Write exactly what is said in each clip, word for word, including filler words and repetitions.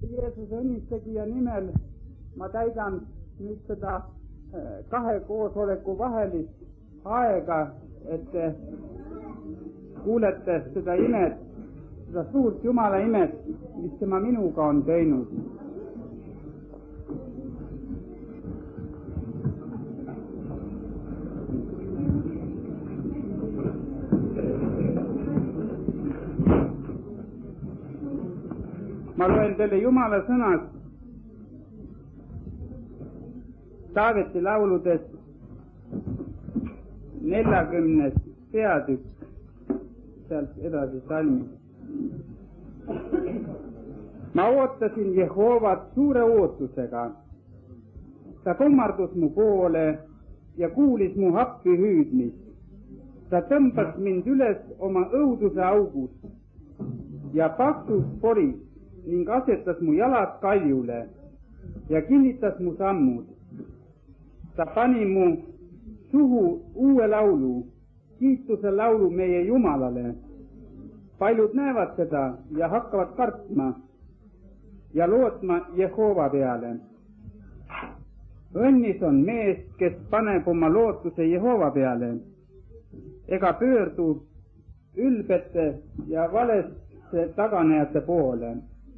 Jeesuse õnnistegija nimel ma täidan nüüd seda kahe koosoleku vahelist aega, et te kuulete seda imet, seda suurt Jumala imet, mis tema minuga on teinud. Ma loen teile Jumala sõnast Taaveti lauludes neljakümnes peatükk, sealt edasi salmi. Ma ootasin Jehoovat suure ootusega. Ta kummardus mu poole ja kuulis mu appi hüüdmist. Ta tõmbas mind üles oma õuduse august ja paksus poris ning asetas mu jalad kaljule ja kinnitas mu sammud. Ta pani mu suhu uue laulu, kiituse laulu meie Jumalale. Paljud näevad seda ja hakkavad kartma ja lootma Jehova peale. Õnnis on mees, kes paneb oma lootuse Jehova peale, ega pöördu ülbete ja valesse taganejate poole.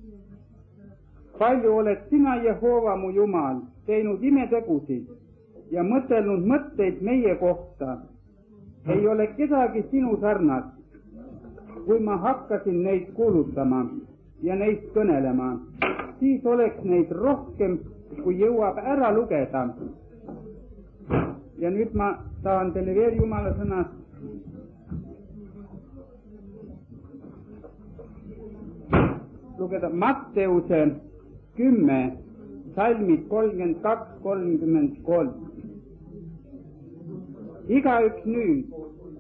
Palju oled sina, Jehova, mu Jumal, teinud imetegusid ja mõtelnud mõtteid meie kohta. Ei ole kedagi sinu sarnast, kui ma hakkasin neid kuulutama ja neist kõnelema, siis oleks neid rohkem, kui jõuab ära lugeda. Ja nüüd ma tahan teile veel Jumala sõnast lugeda Matteuse kümme, salmid kolmkümmend kaks, kolmkümmend kolm. Igaüks nüüd,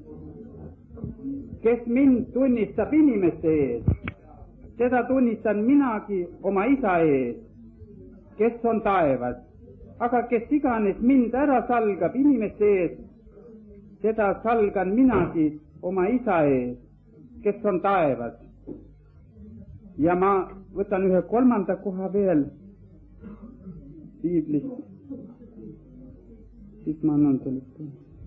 kes mind tunnistab inimeste ees, seda tunnistan minagi oma isa ees, kes on taevas. Aga kes iganes mind ära salgab inimeste ees, seda salgan minagi oma isa ees, kes on taevas. Ja ma võtan ühe kolmanda koha veel piiblist, siis ma annan teile.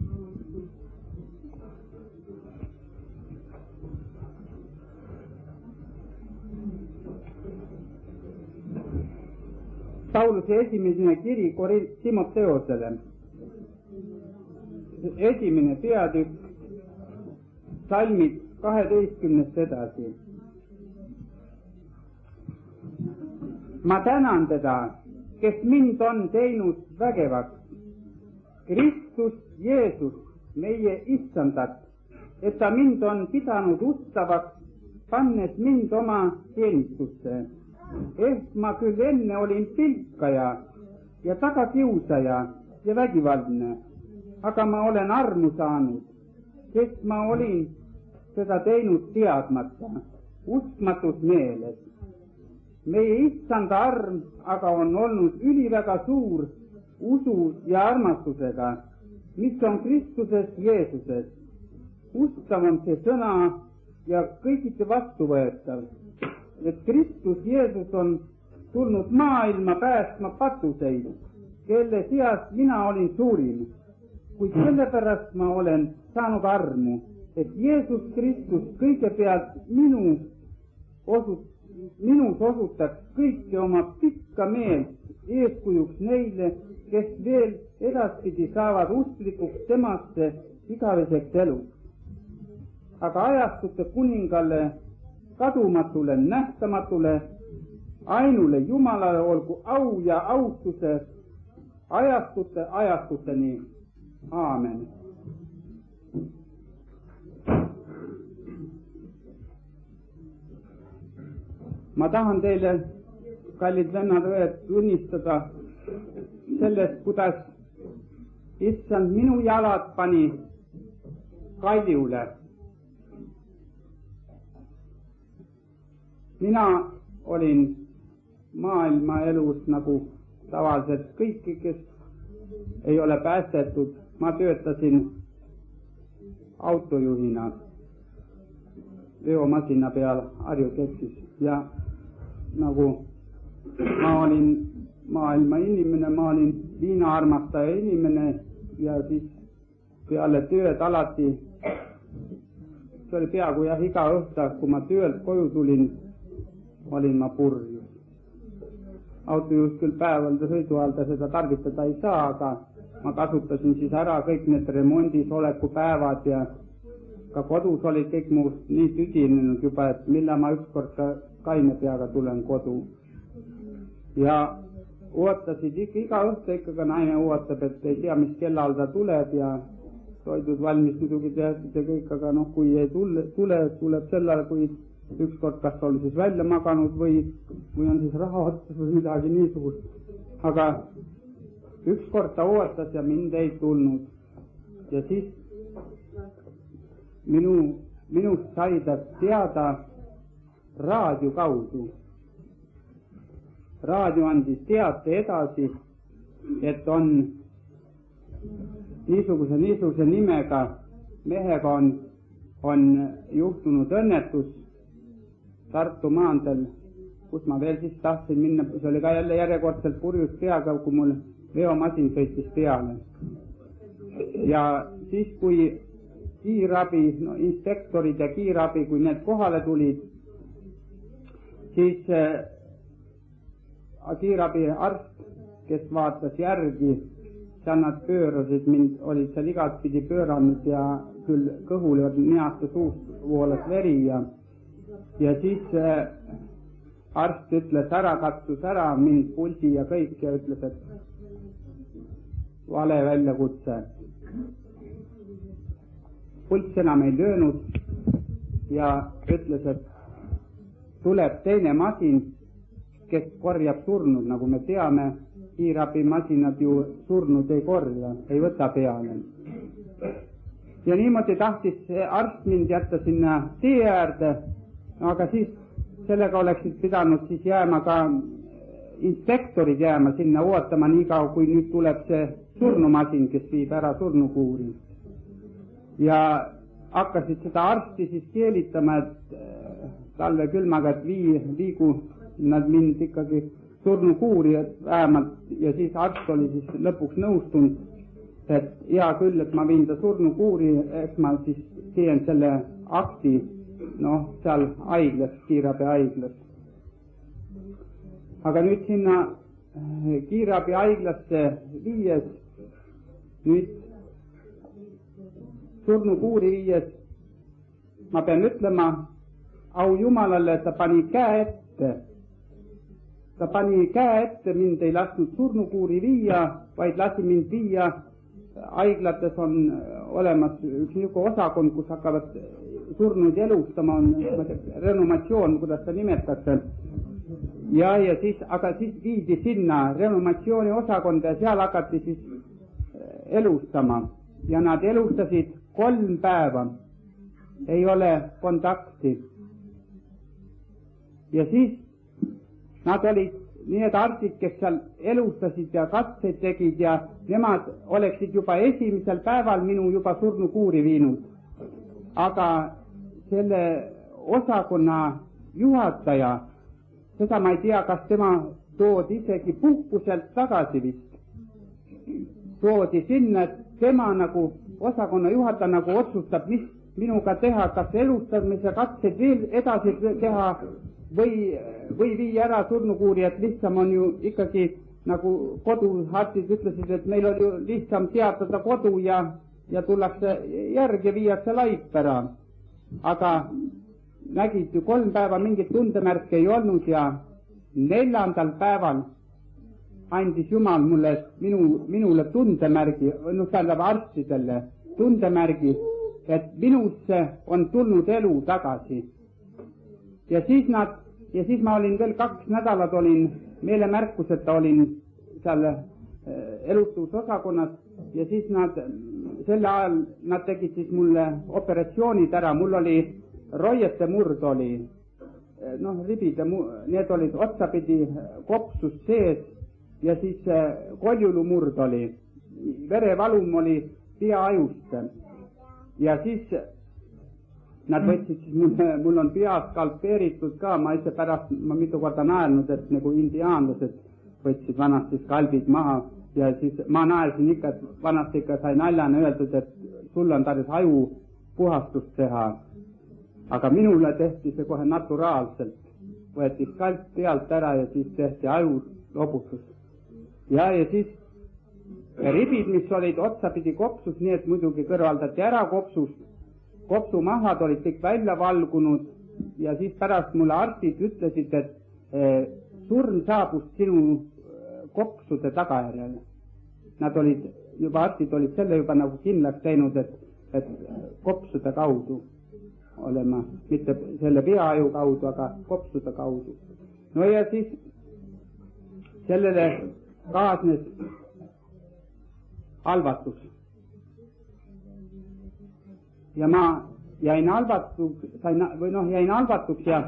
Pauluse esimene kiri Timoteosele, esimene peatükk, salmid kaheteistkümnest edasi. Ma tänan teda, kes mind on teinud vägevaks, Kristus Jeesus, meie issandat, et ta mind on pidanud ustavaks, pannes mind oma teenistusse. Ehk ma küll enne olin pilkaja ja tagakiusaja ja vägivaldne, aga ma olen armu saanud, sest ma olin seda teinud teadmata, uskmatus meeles. Meie issanda arm aga on olnud üliväga suur usu ja armastusega, mis on Kristuses Jeesuses. Ustav on see sõna ja kõigiti vastuvõetav, et Kristus Jeesus on tulnud maailma päästma patuseid, kelle seas mina olin suurim, kuid sellepärast ma olen saanud armu, et Jeesus Kristus kõigepealt minu osut, minus osutaks kõike oma pikka meelt eeskujuks neile, kes veel edaspidi saavad usklikuks temasse igaveseks eluks. Aga ajastute kuningale, kadumatule, nähtamatule, ainule Jumalale olgu au ja austuse ajastute ajastuteni. Aamen. Ma tahan teile, kallid vennad õed, tunnistada sellest, kuidas issand minu jalad pani kaljule. Mina olin maailma elus nagu tavaliselt kõiki, kes ei ole päästetud. Ma töötasin autojuhina veomasina peal Harju Keksis ja nagu ma olin maailma inimene, ma olin viinaarmastaja inimene ja siis peale tööd alati, see oli peaaegu jah iga õhta, kui ma töölt koju tulin, olin ma purjus. Autojuht küll päevalda sõidu ajal ta seda tarvitada ei saa, aga ma kasutasin siis ära kõik need remondis oleku päevad ja ka kodus olid kõik muust nii tüdinenud juba, et millal ma ükskord ka kaine peaga tulen kodu. Ja ootasid ikka, iga õhtu ikkagi naine ootab, et ei tea, mis kellal ta tuleb ja toidud valmis muidugi tehtud ja kõik, aga noh, kui ei tule, tule, tuleb sellele, kui ükskord kas oli siis välja maganud või, või on siis raha otsas või midagi niisugust. Aga ükskord ta ootas ja mind ei tulnud. Ja siis minu, minust sai ta teada raadio kaudu. Raadio andis teate edasi, et on niisuguse, niisuguse nimega mehega on, on juhtunud õnnetus Tartu maanteel, kus ma veel siis tahtsin minna, see oli ka jälle järjekordselt purjus peaga, kui mul veomasin sõitis peale. Ja siis, kui kiirabi, no inspektorid ja kiirabi, kui need kohale tulid, siis äh, kiirabi arst, kes vaatas järgi, seal nad pöörasid mind, olid seal igatpidi pööranud ja küll kõhul ja neaste suust voolas veri ja ja siis äh, arst ütles ära, katsus ära mind pulsi ja kõik ja ütles, et vale väljakutse. Pulss enam ei löönud ja ütles, et tuleb teine masin, kes korjab surnud, nagu me teame, kiirabimasinad ju surnud ei korja, ei võta peale. Ja niimoodi tahtis arst mind jätta sinna tee äärde, aga siis sellega oleksid pidanud siis jääma ka inspektorid jääma sinna ootama nii kaua, kui nüüd tuleb see surnumasin, kes viib ära surnukuuri. Ja hakkasid seda arsti siis keelitama, et talve külmaga, et vii, viigu nad mind ikkagi surnukuuri vähemalt ja siis arst oli siis lõpuks nõustunud, et hea küll, et ma viin ta surnukuuri, eks ma siis teen selle akti, noh, seal haiglas, kiirabi haiglas. Aga nüüd sinna kiirabi haiglasse viies, nüüd surnukuuri viies, ma pean ütlema, au Jumalale, ta pani käe ette. Ta pani käe ette, mind ei lasknud surnukuuri viia, vaid lasi mind viia. Haiglates on olemas üks niisugune osakond, kus hakkavad surnud elustama, on renomatsioon, kuidas ta nimetatakse. Ja, ja siis, aga siis viidi sinna renomatsiooni osakonda ja seal hakati siis elustama. Ja nad elustasid kolm päeva. Ei ole kontakti. Ja siis nad olid need arstid, kes seal elustasid ja katseid tegid ja nemad oleksid juba esimesel päeval minu juba surnukuuri viinud. Aga selle osakonna juhataja, seda ma ei tea, kas tema toodi isegi puhkuselt tagasi vist. Toodi sinna, et tema nagu osakonna juhataja nagu otsustab, mis minuga teha, kas elustamise katseid veel edasi teha või, või viia ära surnukuuri, et lihtsam on ju ikkagi, nagu koduarstid ütlesid, et meil on ju lihtsam teatada kodu ja, ja tullakse järgi, viiakse laip ära. Aga nägid ju kolm päeva mingit tundemärke ei olnud ja neljandal päeval andis Jumal mulle minu, minule tundemärgi, noh, tähendab arstidele tundemärgi, et minusse on tulnud elu tagasi. Ja siis nad, ja siis ma olin veel kaks nädalat olin meelemärkuseta olin seal elustusosakonnas ja siis nad, selle ajal nad tegid siis mulle operatsioonid ära, mul oli roiete murd oli, noh, ribide, need olid otsapidi kopsus sees ja siis koljulumurd oli, verevalum oli peaajust ja siis nad võtsid siis, mul, mul on peas skalpeeritud ka, ma ise pärast, ma mitu korda naelnud, et nagu indiaanlased võtsid vanasti skalbid maha ja siis ma naelsin ikka, et vanasti ikka sai naljana öeldud, et sul on tarvis aju puhastust teha, aga minule tehti see kohe naturaalselt, võeti skalp pealt ära ja siis tehti aju lobutus. ja, ja siis ribid, mis olid otsapidi kopsus, nii et muidugi kõrvaldati ära kopsust, kopsumahad olid kõik välja valgunud ja siis pärast mulle arstid ütlesid, et eh, surm saabus sinu kopsude tagajärjel. Nad olid, juba arstid olid selle juba nagu kindlaks teinud, et, et kopsude kaudu olema, mitte selle peaaju kaudu, aga kopsude kaudu. No ja siis sellele kaasnes halvatus. Ja ma jäin halvatuks, sain, või noh, jäin halvatuks ja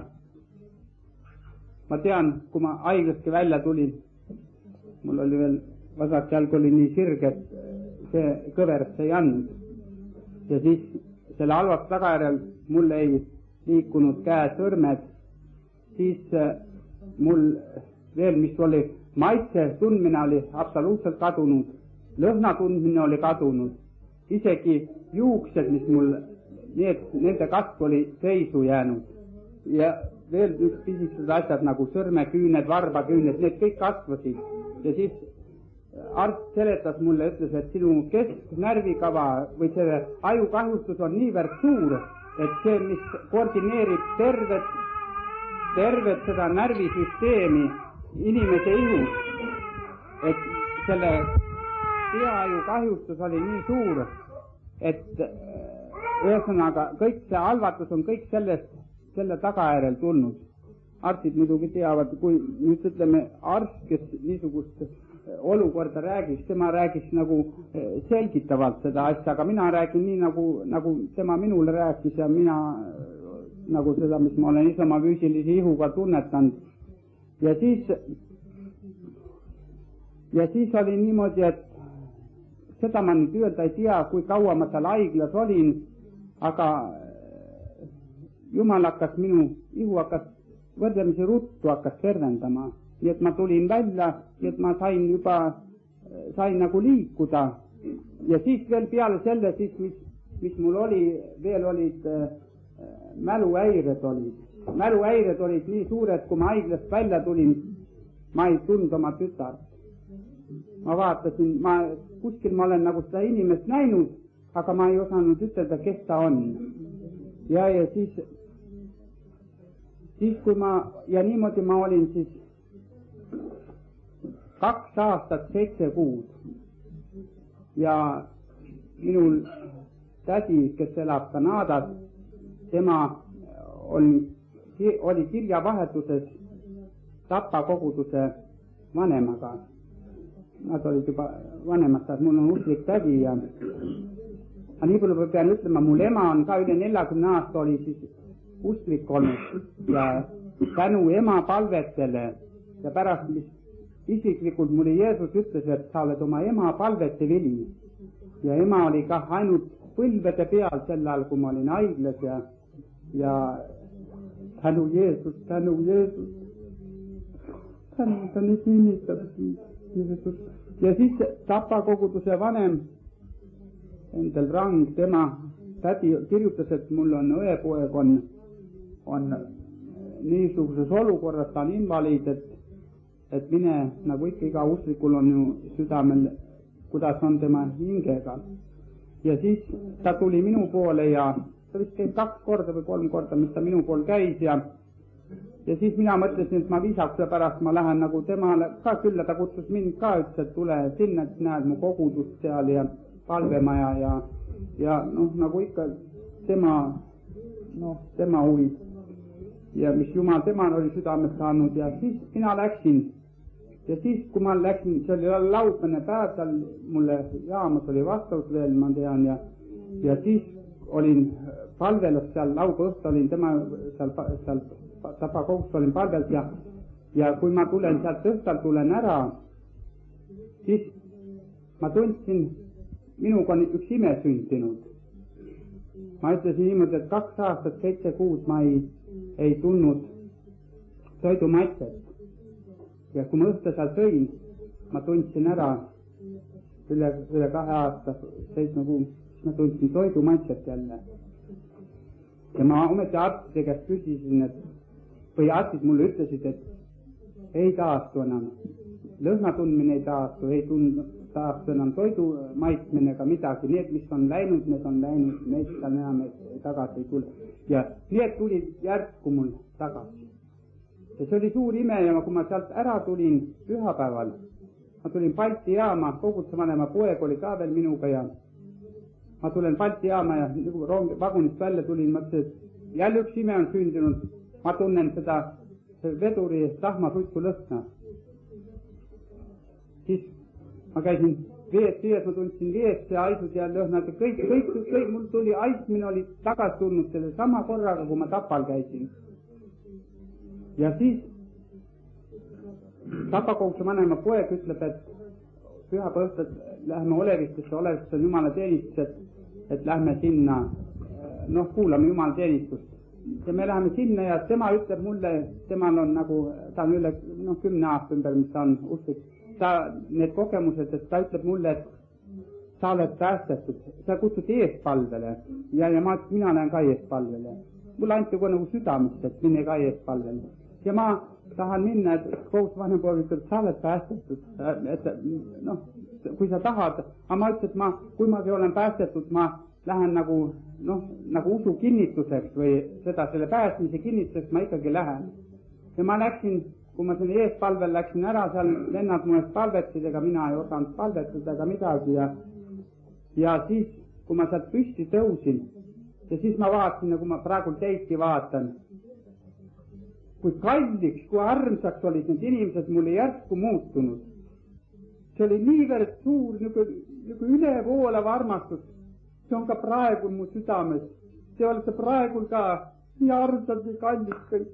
ma tean, kui ma haiglaski välja tulin, mul oli veel vasak jalg oli nii sirge, et see kõverst ei andnud. Ja siis selle halvast tagajärjel mul ei liikunud käe-sõrmed, siis mul veel, mis oli, maitse tundmine oli absoluutselt kadunud, lõhna tundmine oli kadunud, isegi juuksed, mis mul, need, nende kasv oli seisu jäänud ja veel üks pisikesed asjad nagu sõrmeküüned, varbaküüned, need kõik kasvasid ja siis arst seletas mulle, ütles, et sinu kesknärvikava või see ajukahjustus on niivõrd suur, et see, mis koordineerib tervet, tervet seda närvisüsteemi inimese ihus, et selle peaaju kahjustus oli nii suur, et ühesõnaga kõik see halvatus on kõik sellest, selle tagajärjel tulnud. Arstid muidugi teavad, kui nüüd ütleme arst, kes niisugust olukorda räägiks, tema räägiks nagu selgitavalt seda asja, aga mina räägin nii, nagu, nagu tema minule rääkis ja mina nagu seda, mis ma olen ise oma füüsilise ihuga tunnetanud. Ja siis, ja siis oli niimoodi, et seda ma nüüd öelda ei tea, kui kaua ma seal haiglas olin, aga Jumal hakkas minu ihu hakkas võrdlemisi ruttu hakkas tervendama. Nii et ma tulin välja, nii et ma sain juba, sain nagu liikuda ja siis veel peale selle, siis mis, mis mul oli, veel olid äh, mäluhäired olid. Mäluhäired olid nii suured, kui ma haiglast välja tulin, ma ei tundnud oma tütart. Ma vaatasin, ma, kuskil ma olen nagu seda inimest näinud, aga ma ei osanud ütelda, kes ta on. Ja, ja siis, siis kui ma, ja niimoodi ma olin siis kaks aastat, seitse kuud ja minul tädi, kes elab Kanadas, tema oli, oli kirjavahetuses Tapa koguduse vanemaga. Nad olid juba vanemast, et mul on usklik tädi ja aga nii palju pean ütlema, mul ema on ka üle neljakümne aasta oli siis usklik olnud ja tänu ema palvetele ja pärast, mis isiklikult mulle Jeesus ütles, et sa oled oma ema palvete vili ja ema oli ka ainult põlvede peal sel ajal, kui ma olin haiglas ja, ja tänu Jeesus, tänu Jeesus, tänu, ta nii kinnitab Jeesus. Ja siis Tapa koguduse vanem Endel Rang, tema tädi kirjutas, et mul on õepoeg on, on niisuguses olukorras, ta on invaliid, et et mine, nagu ikka iga usklikul on ju südamel, kuidas on tema hingega. Ja siis ta tuli minu poole ja ta vist käis kaks korda või kolm korda, mis ta minu pool käis ja ja siis mina mõtlesin, et ma viisakuse pärast ma lähen nagu temale ka külla, ta kutsus mind ka, ütles, et tule sinna, et näed mu kogudust seal ja palvemaja ja, ja noh, nagu ikka tema, noh, tema huvi ja mis Jumal temal oli südames saanud ja siis mina läksin ja siis, kui ma läksin, see oli laupäevane päev, seal mulle jaamas oli vastavus veel, ma tean ja ja siis olin palvelus seal laupäeva õhtu olin tema seal, seal Tapa kogus olin palvelt ja ja kui ma tulen sealt õhtal tulen ära, siis ma tundsin, minuga on üks ime sündinud ma ütlesin niimoodi, et kaks aastat, seitse kuud ma ei, ei tundnud toidumaitset. Ja kui ma õhtu seal sõin, ma tundsin ära üle, üle kahe aasta, seitsme kuu, ma tundsin toidumaitset jälle. Ja ma ometi arstide käest küsisin, et või arstid mulle ütlesid, et ei taastu enam. Lõhna tundmine ei taastu, ei tund, taastu enam toidu maitsmine ega midagi. Need, mis on läinud, need on läinud, need seal enam tagasi ei tule. Ja need tulid järsku mul tagasi. Ja see oli suur ime ja kui ma sealt ära tulin pühapäeval, ma tulin Balti jaama, kogudusvanema poeg oli ka veel minuga ja ma tulen Balti jaama ja nagu rong, vagunist välja tulin, mõtlesin, et jälle üks ime on sündinud. Ma tunnen seda veduri tahmasutsu lõhna. Siis ma käisin vees, vees, ma tundsin vees ja aisud ja lõhnad ja kõik, kõik, kõik, mul tuli aismine oli tagasi tulnud selle sama korraga, kui ma Tapal käisin. Ja siis Tapakoguse vanema poeg ütleb, et pühapäeva õhtul lähme Olevistesse, Olevistesse on jumala teenistus, et, et lähme sinna, noh, kuulame jumala teenistust. Ja me läheme sinna ja tema ütleb mulle, temal on nagu, ta on üle, noh, kümne aasta ümber, mis ta on usklik, ta, need kogemused, et ta ütleb mulle, et sa oled päästetud, sa kutsud eespalvele ja, ja ma, mina lähen ka eespalvele. Mulle anti kohe nagu südamist, et mine ka eespalvele. Ja ma tahan minna, et kohus vanem pool ütleb, sa oled päästetud, et noh, kui sa tahad, aga ma ütlen, et ma, kui ma olen päästetud, ma lähen nagu, noh, nagu usu kinnituseks või seda, selle päästmise kinnituseks ma ikkagi lähen. Ja ma läksin, kui ma selle eespalvel läksin ära, seal vennad mu eest palvetsid, ega mina ei osanud palvetada ega midagi ja, ja siis, kui ma sealt püsti tõusin ja siis ma vaatasin, nagu ma praegu teidki vaatan, kui kalliks, kui armsaks olid need inimesed mulle järsku muutunud. See oli niivõrd suur, nagu ülevoolav armastus. See on ka praegu mu südames. See olete praegu ka nii armsad ja kalliks kõik.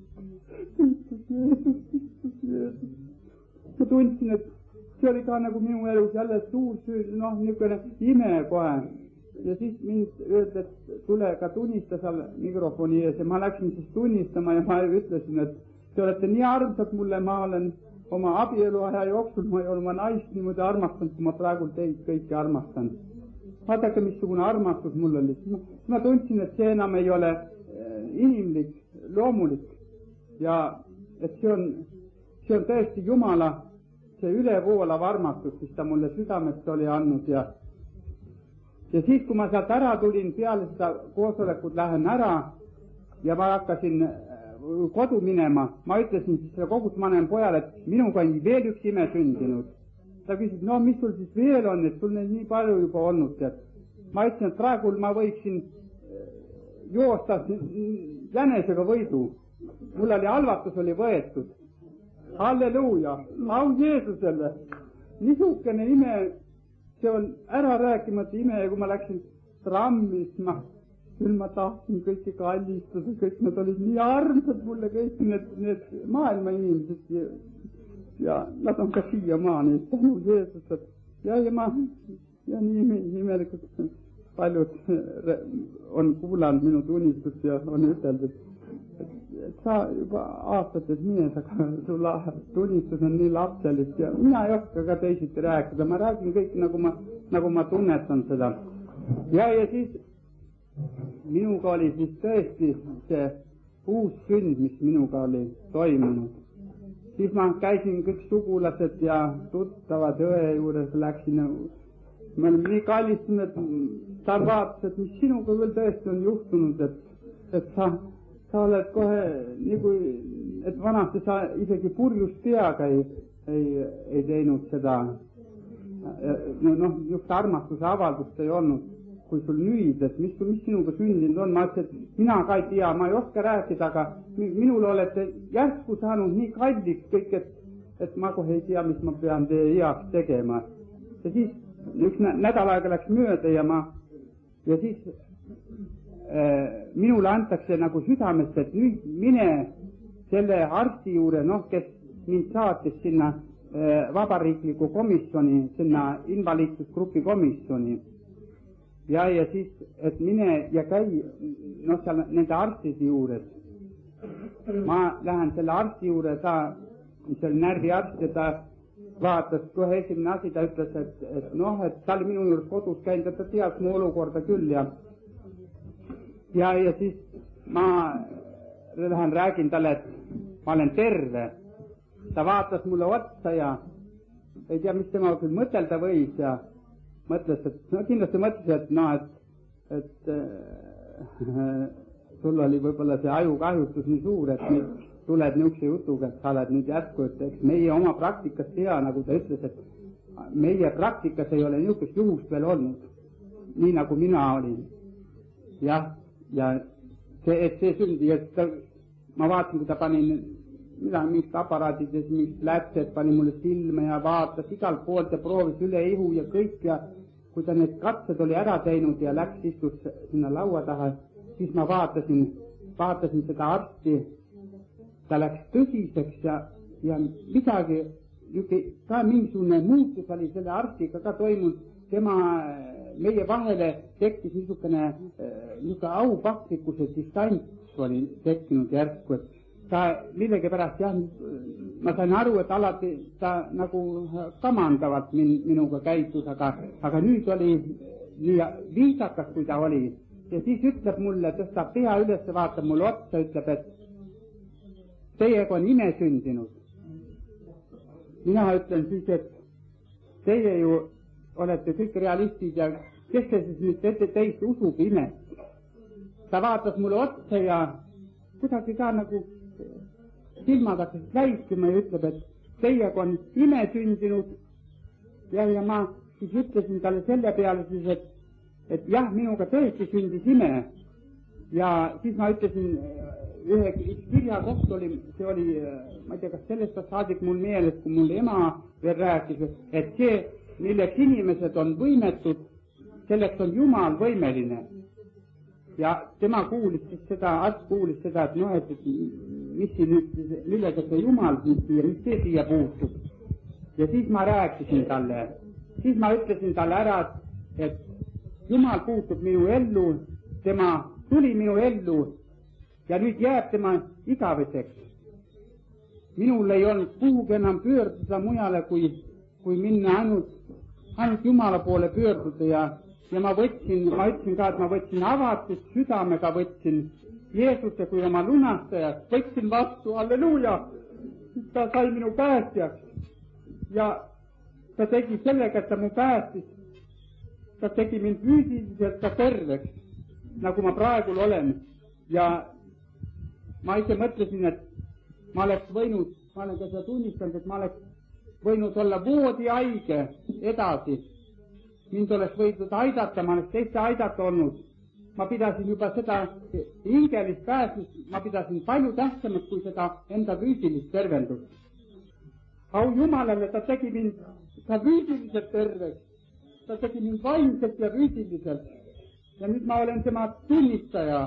Ma tundsin, et see oli ka nagu minu elus jälle suur süü, noh, niisugune ime kohe. Ja siis mind öeldi, et tule ka tunnista seal mikrofoni ees ja ma läksin siis tunnistama ja ma ütlesin, et te olete nii armsad mulle, ma olen oma abieluaja jooksul, ma ei ole oma naist niimoodi armastanud, kui ma praegu teid kõiki armastan. Vaadake, missugune armastus mul oli. Ma tundsin, et see enam ei ole inimlik, loomulik ja et see on, see on tõesti Jumala, see ülevoolav armastus, mis ta mulle südamest oli andnud ja Ja siis, kui ma sealt ära tulin, peale seda koosolekut lähen ära ja ma hakkasin kodu minema, ma ütlesin siis selle kogudusvanem pojale, et minuga on veel üks ime sündinud. Ta küsis, no mis sul siis veel on, et sul neid nii palju juba olnud. Et ma ütlesin, et praegu ma võiksin joosta jänesega võidu. Mul oli halvatus oli võetud. Halleluuja, au Jeesusele. Niisugune ime, see on ära rääkimata ime ja kui ma läksin trammis, ma, küll ma tahtsin kõiki kallistada, kõik nad olid nii armsad mulle, kõik need, need maailma inimesed ja, ja nad on ka siia maani, tänu Jeesused. Ja, ja ma, ja nii imelikult paljud on kuulanud minu tunnistust ja on ütelnud, et, et sa juba aastates mees, aga sul tunnistus on nii lapselist ja mina ei oska ka teisiti rääkida, ma räägin kõik nagu ma, nagu ma tunnetan seda. Ja, ja siis minuga oli siis tõesti see uus sünd, mis minuga oli toimunud. Siis ma käisin kõik sugulased ja tuttavad õe juures läksin, ma olin nii kallistunud, et ta vaatas, et mis sinuga küll tõesti on juhtunud, et, et sa sa oled kohe nagu, et vanasti sa isegi purjust peaga ei, ei, ei teinud seda, noh, just armastuse avaldust ei olnud, kui sul nüüd, et mis, mis sinuga sündinud on, ma ütlesin, et mina ka ei tea, ma ei oska rääkida, aga minul olete järsku saanud nii kalliks kõik, et, et ma kohe ei tea, mis ma pean teie heaks tegema. Ja siis üks nädal aega läks mööda ja ma, ja siis minule antakse nagu südamest, et nüüd mine selle arsti juurde, noh, kes mind saatis sinna vabariikliku komisjoni, sinna invaliidsusgrupi komisjoni. ja, ja siis, et mine ja käi, noh, seal nende arstide juures. Ma lähen selle arsti juurde, ta, mis oli närviarst, ja ta vaatas kohe esimene asi, ta ütles, et, et noh, et ta oli minu juures kodus käinud, et ta teaks mu olukorda küll ja ja, ja siis ma lähen räägin talle, et ma olen terve. Ta vaatas mulle otsa ja ei tea, mis tema küll mõtelda võis ja mõtles, et no kindlasti mõtles, et noh, et, et äh, sul oli võib-olla see ajukahjustus nii suur, et nüüd tuled niisuguse jutuga, et sa oled nüüd jätku, et eks meie oma praktikas tea, nagu ta ütles, et meie praktikas ei ole niisugust juhust veel olnud, nii nagu mina olin. jah, ja see, et see sündi, et ta, ma vaatasin, kui ta pani mida mingid aparaadides, mingid läpsed pani mulle silma ja vaatas igalt poolt ja proovis üle ihu ja kõik ja kui ta need katsed oli ära teinud ja läks, istus sinna laua taha, siis ma vaatasin, vaatasin seda arsti, ta läks tõsiseks ja, ja midagi, ka mingisugune muutus oli selle arstiga ka toimunud, tema, meie vahele tekkis niisugune, niisugune aupaklikkuse distants oli tekkinud järsku, et ta millegipärast jah, ma sain aru, et alati ta nagu kamandavalt min, minuga käitus, aga, aga nüüd oli nii viisakas, kui ta oli. Ja siis ütleb mulle, tõstab pea üles, vaatab mulle otsa, ütleb, et teiega on ime sündinud. Mina ütlen siis, et teie ju olete kõik realistid ja kes see siis nüüd ette teist usub ime. Ta vaatas mulle otsa ja kuidagi ka nagu silmad hakkasid läiskima ja ütleb, et teiega on ime sündinud ja, ja ma siis ütlesin talle selle peale siis, et, et jah, minuga tõesti sündis ime ja siis ma ütlesin, ühe kirja koht oli, see oli, ma ei tea, kas sellest saadik mul meeles, kui mul ema veel rääkis, et see, milleks inimesed on võimetud, selleks on Jumal võimeline. Ja tema kuulis siis seda, arst kuulis seda, et noh, et mis siin nüüd, millega see Jumal siia, mis see siia puutub. Ja siis ma rääkisin talle, siis ma ütlesin talle ära, et Jumal puutub minu ellu, tema tuli minu ellu ja nüüd jääb tema igaveseks. Minul ei olnud kuhugi enam pöörduda mujale, kui, kui minna ainult, ainult Jumala poole pöörduda ja ja ma võtsin, ma ütlesin ka, et ma võtsin avatud südamega, võtsin Jeesuse kui oma lunastajat, võtsin vastu, halleluuja, ta sai minu päästjaks ja ta tegi sellega, et ta mu päästis, ta tegi mind füüsiliselt ka terveks, nagu ma praegu olen ja ma ise mõtlesin, et ma oleks võinud, ma olen ka seda tunnistanud, et ma oleks võinud olla voodihaige edasi. Mind oleks võidud aidata, ma oleks teiste aidata olnud. Ma pidasin juba seda hingelist pääsust, ma pidasin palju tähtsamaks kui seda enda füüsilist tervendust. Au Jumalale, ta tegi mind ka füüsiliselt terveks. Ta tegi mind vaimselt ja füüsiliselt. Ja nüüd ma olen tema tunnistaja.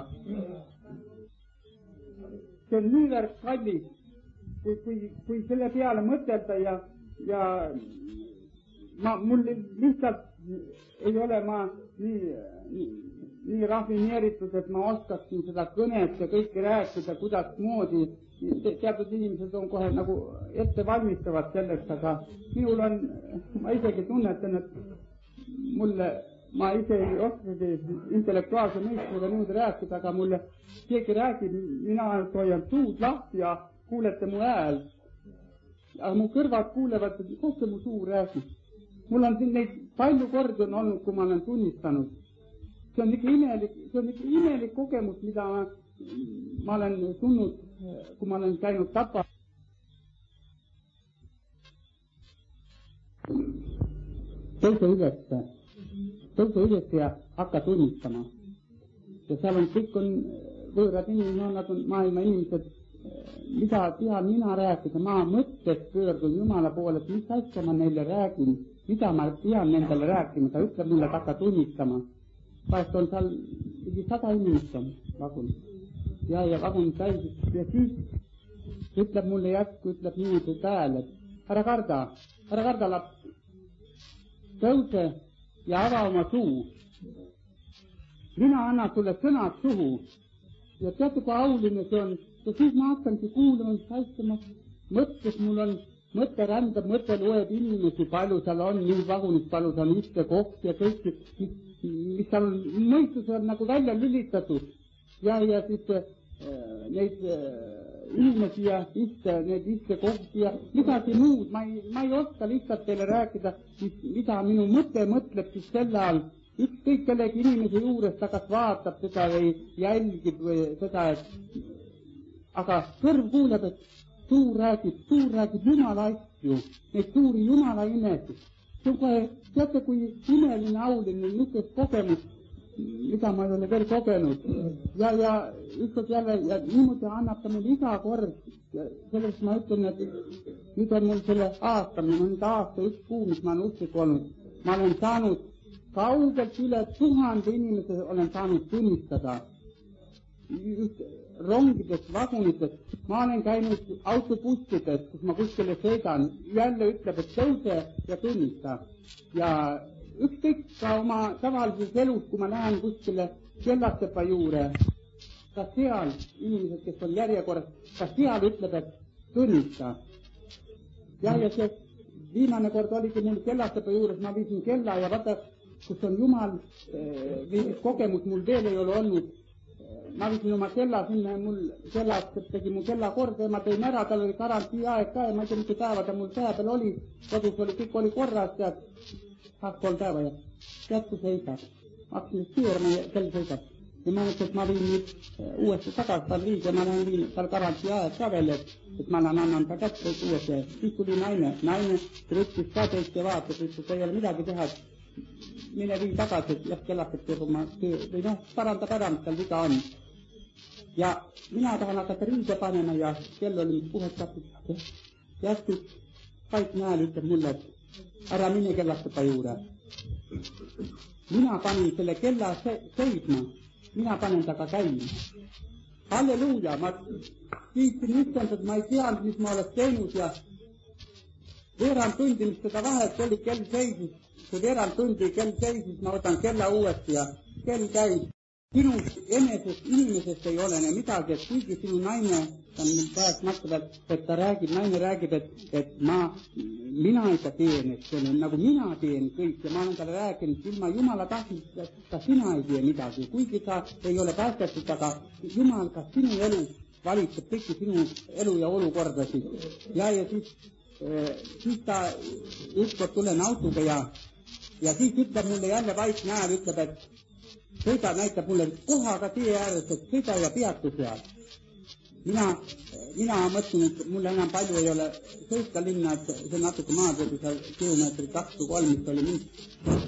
See on niivõrd kallis, kui, kui, kui selle peale mõtelda ja, ja ma, mul lihtsalt ei ole ma nii, nii, nii rafineeritud, et ma oskaksin seda kõnet ja kõike rääkida, kuidas moodi. Teatud inimesed on kohe nagu ette valmistavad selleks, aga minul on, ma isegi tunnetan, et mulle, ma ise ei oskagi intellektuaalse mõistusega niimoodi rääkida, aga mulle keegi räägib, mina hoian suud lahti ja kuulete mu hääl. Aga mu kõrvad kuulevad, et kus see mu suu räägib. Mul on siin neid palju kordi on olnud, kui ma olen tunnistanud. See on ikka imelik, see on ikka imelik kogemus, mida ma, ma olen tundnud, kui ma olen käinud Tapa. Tõuse üles, tõuse üles ja hakka tunnistama. Ja seal on, kõik on võõrad inimesed, no nad on maailma inimesed, mida tean mina rääkida, ma mõttes pöördun Jumala poole, et mis asja ma neile räägin, mida ma tean nendele rääkima, ta ütleb mulle, et hakka tunnistama. Vahest on seal ligi sada inimest on vagunis. Ja, ja vagunis täis. Ja siis ütleb mulle jätku, ütleb niimoodi hääl, et ära karda, ära karda laps. Tõuse ja ava oma suu. mina annan sulle sõnad suhu. Ja teate, kui auline see on. Ja siis ma hakkangi kuulama, saistama. Mõttes mul on, mõte rändab, mõte loeb inimesi, palju seal on, nii vagunit, palju seal on ühte koht ja kõik, mis seal on, mõistus on nagu välja lülitatud. Ja, ja siis äh, neid äh, inimesi ja iste, need iste kohti ja midagi muud. Ma ei, ma ei oska lihtsalt teile rääkida, mida minu mõte mõtleb siis selle all. Ükskõik kellegi inimese juures ta kas vaatab seda või jälgib või seda, et aga kõrv kuuleb, et suu räägib, suu räägib Jumala asju, neid suuri Jumala imesid. See on kohe, teate, kui imeline auline niisugust kogemus, mida ma ei ole veel kogenud. Ja, ja ükskord jälle, ja niimoodi annab ta mul iga kord. Sellest ma ütlen, et nüüd on mul selle aasta, mul on nüüd aasta üks kuu, mis ma olen usklik olnud. Ma olen saanud kaugelt üle tuhande inimese olen saanud tunnistada. Just rongidest, vagunitest. Ma olen käinud autobussides, kus ma kuskile sõidan. Jälle ütleb, et tõuse ja tunnista. Ja ükskõik ka oma tavalises elus, kui ma lähen kuskile kellastepa juure, ka seal inimesed, kes on järjekorras, ka seal ütleb, et tunnista. Ja, ja see viimane kord oligi mul kellastepa juures, ma viisin kella ja vaata, kus on Jumal, mingit kogemus mul veel ei ole olnud. Ma viisin oma kella sinna ja mul kellast tegi mu kella korda ja ma tõin ära, tal oli garantii aeg ka ja ma ei tea, mitu päeva ta mul päeva peal oli, kodus oli, kõik oli korras, tead, kaks kolm päeva ja tead, kui seisab. Ma hakkasin nüüd siirama ja kell seisab. Ja ma mõtlen, et ma viin nüüd uuesti tagasi tal riigi ja ma lähen viin tal garantii aeg ka veel, et, et ma lähen annan ta kätte uuesti. Siis tuli naine, naine trükkis ka teist ja vaatas, et ei ole midagi teha, mine vii tagasi, et jah, kellakad teeb oma töö, või noh, parandab ära, mis tal viga on. Ja mina tahan hakata riige panema ja kell oli mis puhet kapib. Järsku Pait näel ütleb mulle, et ära mine kellastepa juurde. Mina panin selle kella se seisma, mina panen taga käima. Halleluuja, ma kiitsin ütelnud, et ma ei teanud, mis ma oleks teinud ja veerand tundi, mis seda vahet oli, kell seisis. Kui veerand tundi kell seisis, ma võtan kella uuesti ja kell käib. Sinust enesest inimesest ei ole midagi, et kuigi sinu naine, ta on praegu maksa peal, et ta räägib, naine räägib, et, et ma, mina ikka teen, et see on nagu mina teen kõik ja ma olen talle rääkinud, ilma Jumala tahtmist, ka sina ei tee midagi, kuigi sa ei ole päästetud, aga Jumal ka sinu elu valitseb kõiki sinu elu ja olukordasid. Ja, ja siis, äh, siis ta ükskord tulen autoga ja, ja siis ütleb mulle jälle Vait näel, ütleb, et sõida näitab mulle kohaga tee ääres, et sõida ja peatu seal. Mina, mina mõtlen, et mulle enam palju ei ole sõita linna, et see natuke maad oli seal kilomeetri kaks või kolm, mis oli mind.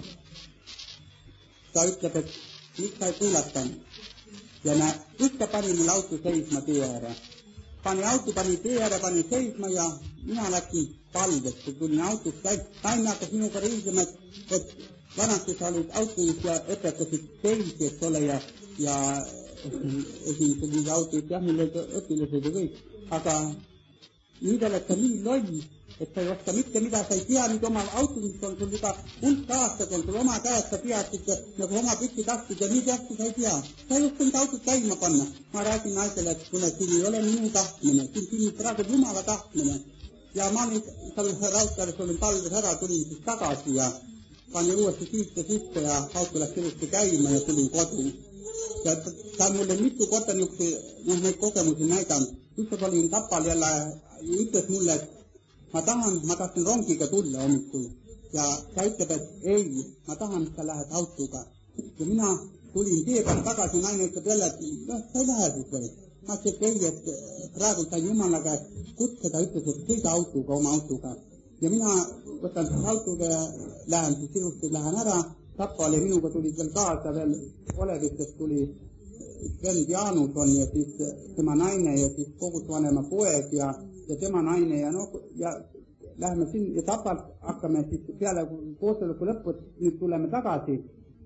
Ta ütleb, et miks sa ei kuulata. Ja näe, ikka pani mul auto seisma tee ääre. Pani auto, pani tee ääre, pani seisma ja mina läksin palveks, kui tulin autost käib. Naine hakkas minuga riisema, et, et vanasti sa olid autos ja õpetasid teisi, et ole ja, ja esimesed mingi autoid, jah, mul olid õpilased ja kõik. Aga nüüd oled sa nii loll, et sa ei oska mitte mida, sa ei tea nüüd oma autodest on sul juba hulk aastad, on sul oma käed, sa teadsid ja nagu oma pükki tahtsid ja nüüd järsku sa ei tea. Sa ei oska nüüd autot käima panna. Ma räägin naisele, et kuule, siin ei ole minu tahtmine, siin siin praegu Jumala tahtmine. Ja ma nüüd, seal raudtääres olin palves ära, tulin siis tagasi ja panin uuesti siiste sisse ja auto läks ilusti käima ja tulin kodu. Ja ta on mulle mitu korda niisuguse, noh, neid kogemusi näidanud. Ükskord olin Tapal jälle ja ütles mulle, et ma tahan, ma tahtsin rongiga tulla hommikul. Ja ta ütleb, et ei, ma tahan, et sa lähed autoga. Ja mina tulin tee pealt tagasi, naine ütleb jälle, et noh, sa ei lähe siis veel. Ma ütles, et ei, et praegu sain Jumala käest kutse, ta ütles, et sõida autoga, oma autoga. Ja mina võtan siis autoga ja lähen siis ilusti, lähen ära. Tapale minuga tulid veel kaasa veel Olevistest tuli vend Jaanus on ja siis tema naine ja siis kogusvanema poeg ja, ja tema naine ja noh, ja läheme siin ja Tapalt hakkame siis peale koosoleku lõppu, nüüd tuleme tagasi.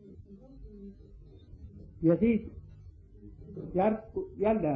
Ja siis järsku jälle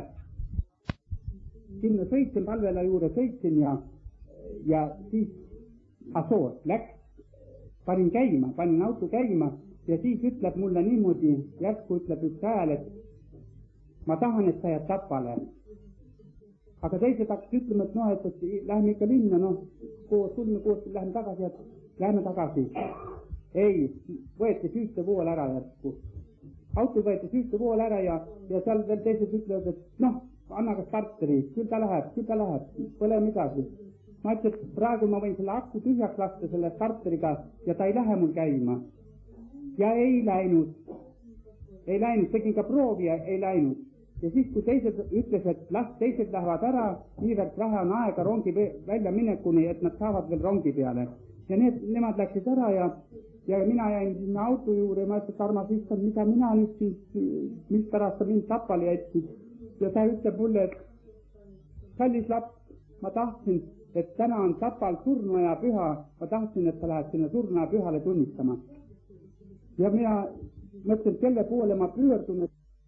sinna sõitsin, palvela juurde sõitsin ja, ja siis Asoor läks, panin käima, panin auto käima ja siis ütleb mulle niimoodi, järsku ütleb üks hääl, et ma tahan, et sa jääd Tapale. aga teised hakkasid ütlema, et noh, et, et lähme ikka linna, noh, koos, tulime koos, lähme tagasi, et lähme tagasi. ei, võeti süüste pool ära järsku. auto võeti süüste pool ära ja, ja seal veel teised ütlevad, et noh, anna ka starteri, küll ta läheb, küll ta läheb, pole midagi. ma ütlesin, et praegu ma võin selle aku tühjaks lasta selle starteriga ja ta ei lähe mul käima. ja ei läinud, ei läinud, tegin ka proovi ja ei läinud. ja siis, kui teised ütles, et las teised lähevad ära, niivõrd vähe on aega rongi väljaminekuni, et nad saavad veel rongi peale. ja need, nemad läksid ära ja, ja mina jäin sinna auto juurde ja ma ütlesin, et armas issand, mida mina nüüd siis, mis pärast sa mind Tapale jätsid. ja ta ütleb mulle, et kallis laps, ma tahtsin, et täna on Tapal surnuaja püha, ma tahtsin, et sa lähed sinna surnuaja pühale tunnistama. ja mina mõtlesin, kelle poole ma pöördun.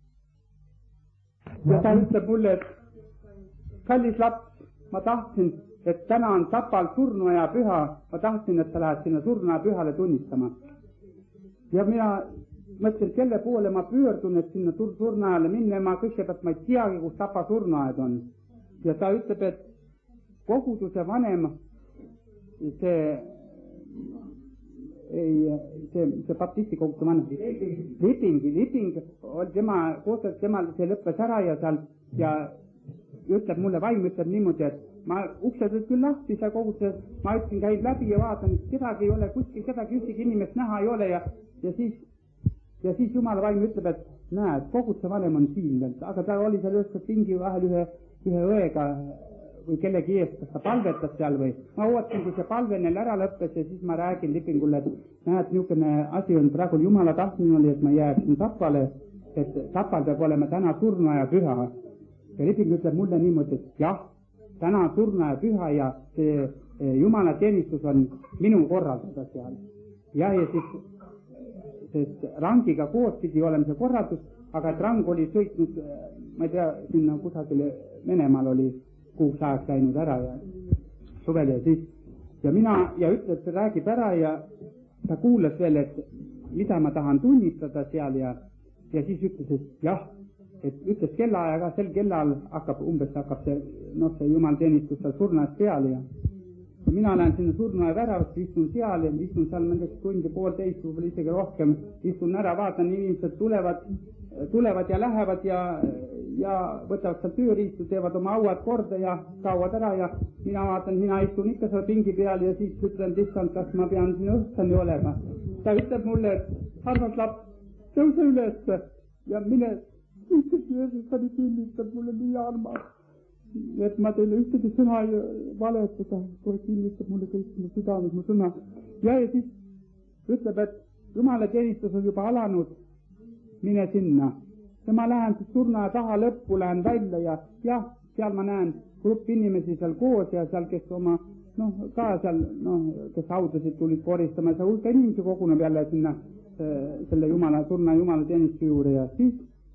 ja ta ütleb mulle, et kallis laps, ma tahtsin, et täna on Tapal surnuaja püha, ma tahtsin, et sa lähed sinna surnuaja pühale tunnistama. ja mina mõtlesin, kelle poole ma pöördun, et sinna sur- surnuajale minna, ma kõigepealt ma ei teagi, kus Tapa surnuaed on. ja ta ütleb, et koguduse vanem, see ei, see, see baptisti koguduse vanem, Liping, Liping, tema, koostöös temal see lõppes ära ja seal ja ütleb mulle, vaim ütleb niimoodi, et ma uksed olid küll lahti seal koguduses, ma ütlesin, käin läbi ja vaatan, kedagi ei ole, kuskil kedagi ühtegi inimest näha ei ole ja, ja siis, ja siis Jumala vaim ütleb, et näed, koguduse vanem on siin veel, aga ta oli seal ükskord pingi vahel ühe, ühe õega või kellegi eest, kas ta palvetas seal või. ma ootasin, kui see palve neil ära lõppes ja siis ma räägin Lipingule, et näed, niisugune asi on praegu Jumala tahtmine oli, et ma jääksin Tapale, et Tapal peab olema täna surnuaja püha. ja Liping ütleb mulle niimoodi, et jah, täna surnuaja püha ja see Jumala teenistus on minu korraldada seal. ja, ja siis, sest rangiga koos pidi olema see korraldus, aga et rang oli sõitnud, ma ei tea, sinna kusagile Venemaal oli kuuks ajaks läinud ära ja suvel ja siis ja mina ja ütles, räägib ära ja ta kuulas veel, et mida ma tahan tunnistada seal ja, ja siis ütles, et jah, et ütles kellaaja ka, sel kellaajal hakkab, umbes hakkab see, noh, see jumalteenistus seal surnuaias peal ja, ja mina lähen sinna surnuaia väravasse, istun seal ja istun seal mõndaks tundi, poolteist, võib-olla isegi rohkem, istun ära, vaatan, inimesed tulevad, tulevad ja lähevad ja ja võtavad seal tööriistu, teevad oma hauad korda ja kaovad ära ja mina vaatan, mina istun ikka seal pingi peal ja siis ütlen, et issand, kas ma pean siin õhtuni olema. ta ütleb mulle, et armas laps, tõuse üles ja mine, ühtegi Jeesus, ta nüüd kinnitab mulle nii armas, et ma teile ühtegi sõna ei valetada, kohe kinnitab mulle kõik mu südames, mu sõna. ja, ja siis ütleb, et Jumala teenistus on juba alanud, mine sinna. ja ma lähen siis surnuaia taha lõppu, lähen välja ja jah, seal ma näen grupp inimesi seal koos ja seal, kes oma, noh, ka seal, noh, kes haudasid tulid koristama, see hulka inimesi koguneb jälle sinna selle Jumala, surnuaia Jumala teenistuse juurde ja siis,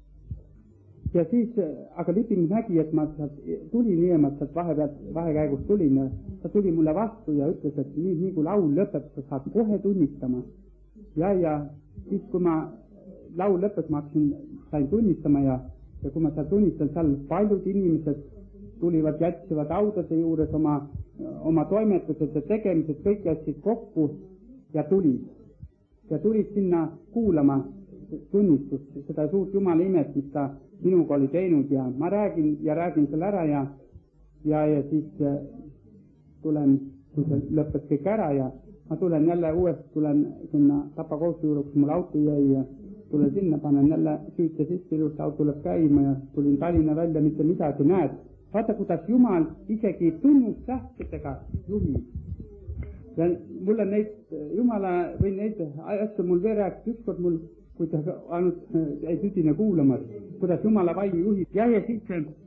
ja siis, aga Liping nägi, et ma sealt tulin eemalt, sealt vahepealt, vahekäigust tulin ja ta tuli mulle vastu ja ütles, et nii, nii kui laul lõpeb, sa saad kohe tunnistama. ja, ja siis, kui ma laul lõpes, ma hakkasin, sain tunnistama ja, ja kui ma seal tunnistan, seal paljud inimesed tulivad, jätsivad haudade juures oma, oma toimetused ja tegemised, kõik jätsid kokku ja tulid. ja tulid sinna kuulama tunnistust, seda suurt Jumala imet, mis ta minuga oli teinud ja ma räägin ja räägin selle ära ja, ja, ja siis tulen, kui see lõppes kõik ära ja ma tulen jälle uuesti, tulen sinna Tapa kohtu juurde, kus mul auto jäi ja tulen sinna, panen jälle süüte sisse, ilusti auto tuleb käima ja tulin Tallinna välja, mitte midagi, näed. vaata, kuidas Jumal isegi tunnustähtedega juhib. ja mul on neid, Jumala või neid asju mul veel rääkis, ükskord mul, kui ta ainult jäi tüdine kuulamas, kuidas Jumala vaim juhib. ja, ja siis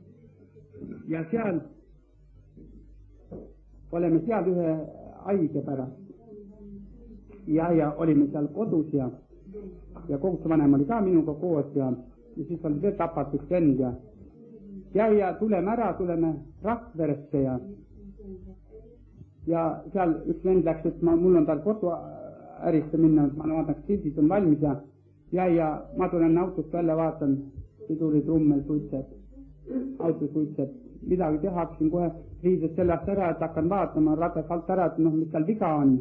ja seal oleme seal ühe haige pärast. ja, ja olime seal kodus ja ja kogudusvanem oli ka minuga koos ja, ja siis oli veel Tapas üks vend ja ja, ja tuleme ära, tuleme Rakveresse ja ja seal üks vend läks, et ma, mul on tal foto ärisse minna, ma vaatan, kas pildid on valmis ja, ja, ja ma tulen autost välja, vaatan, pidurid rummel suitseb, auto suitseb, midagi teha, hakkasin kohe riidest sellest ära, et hakkan vaatama ratas alt ära, et noh, mis tal viga on.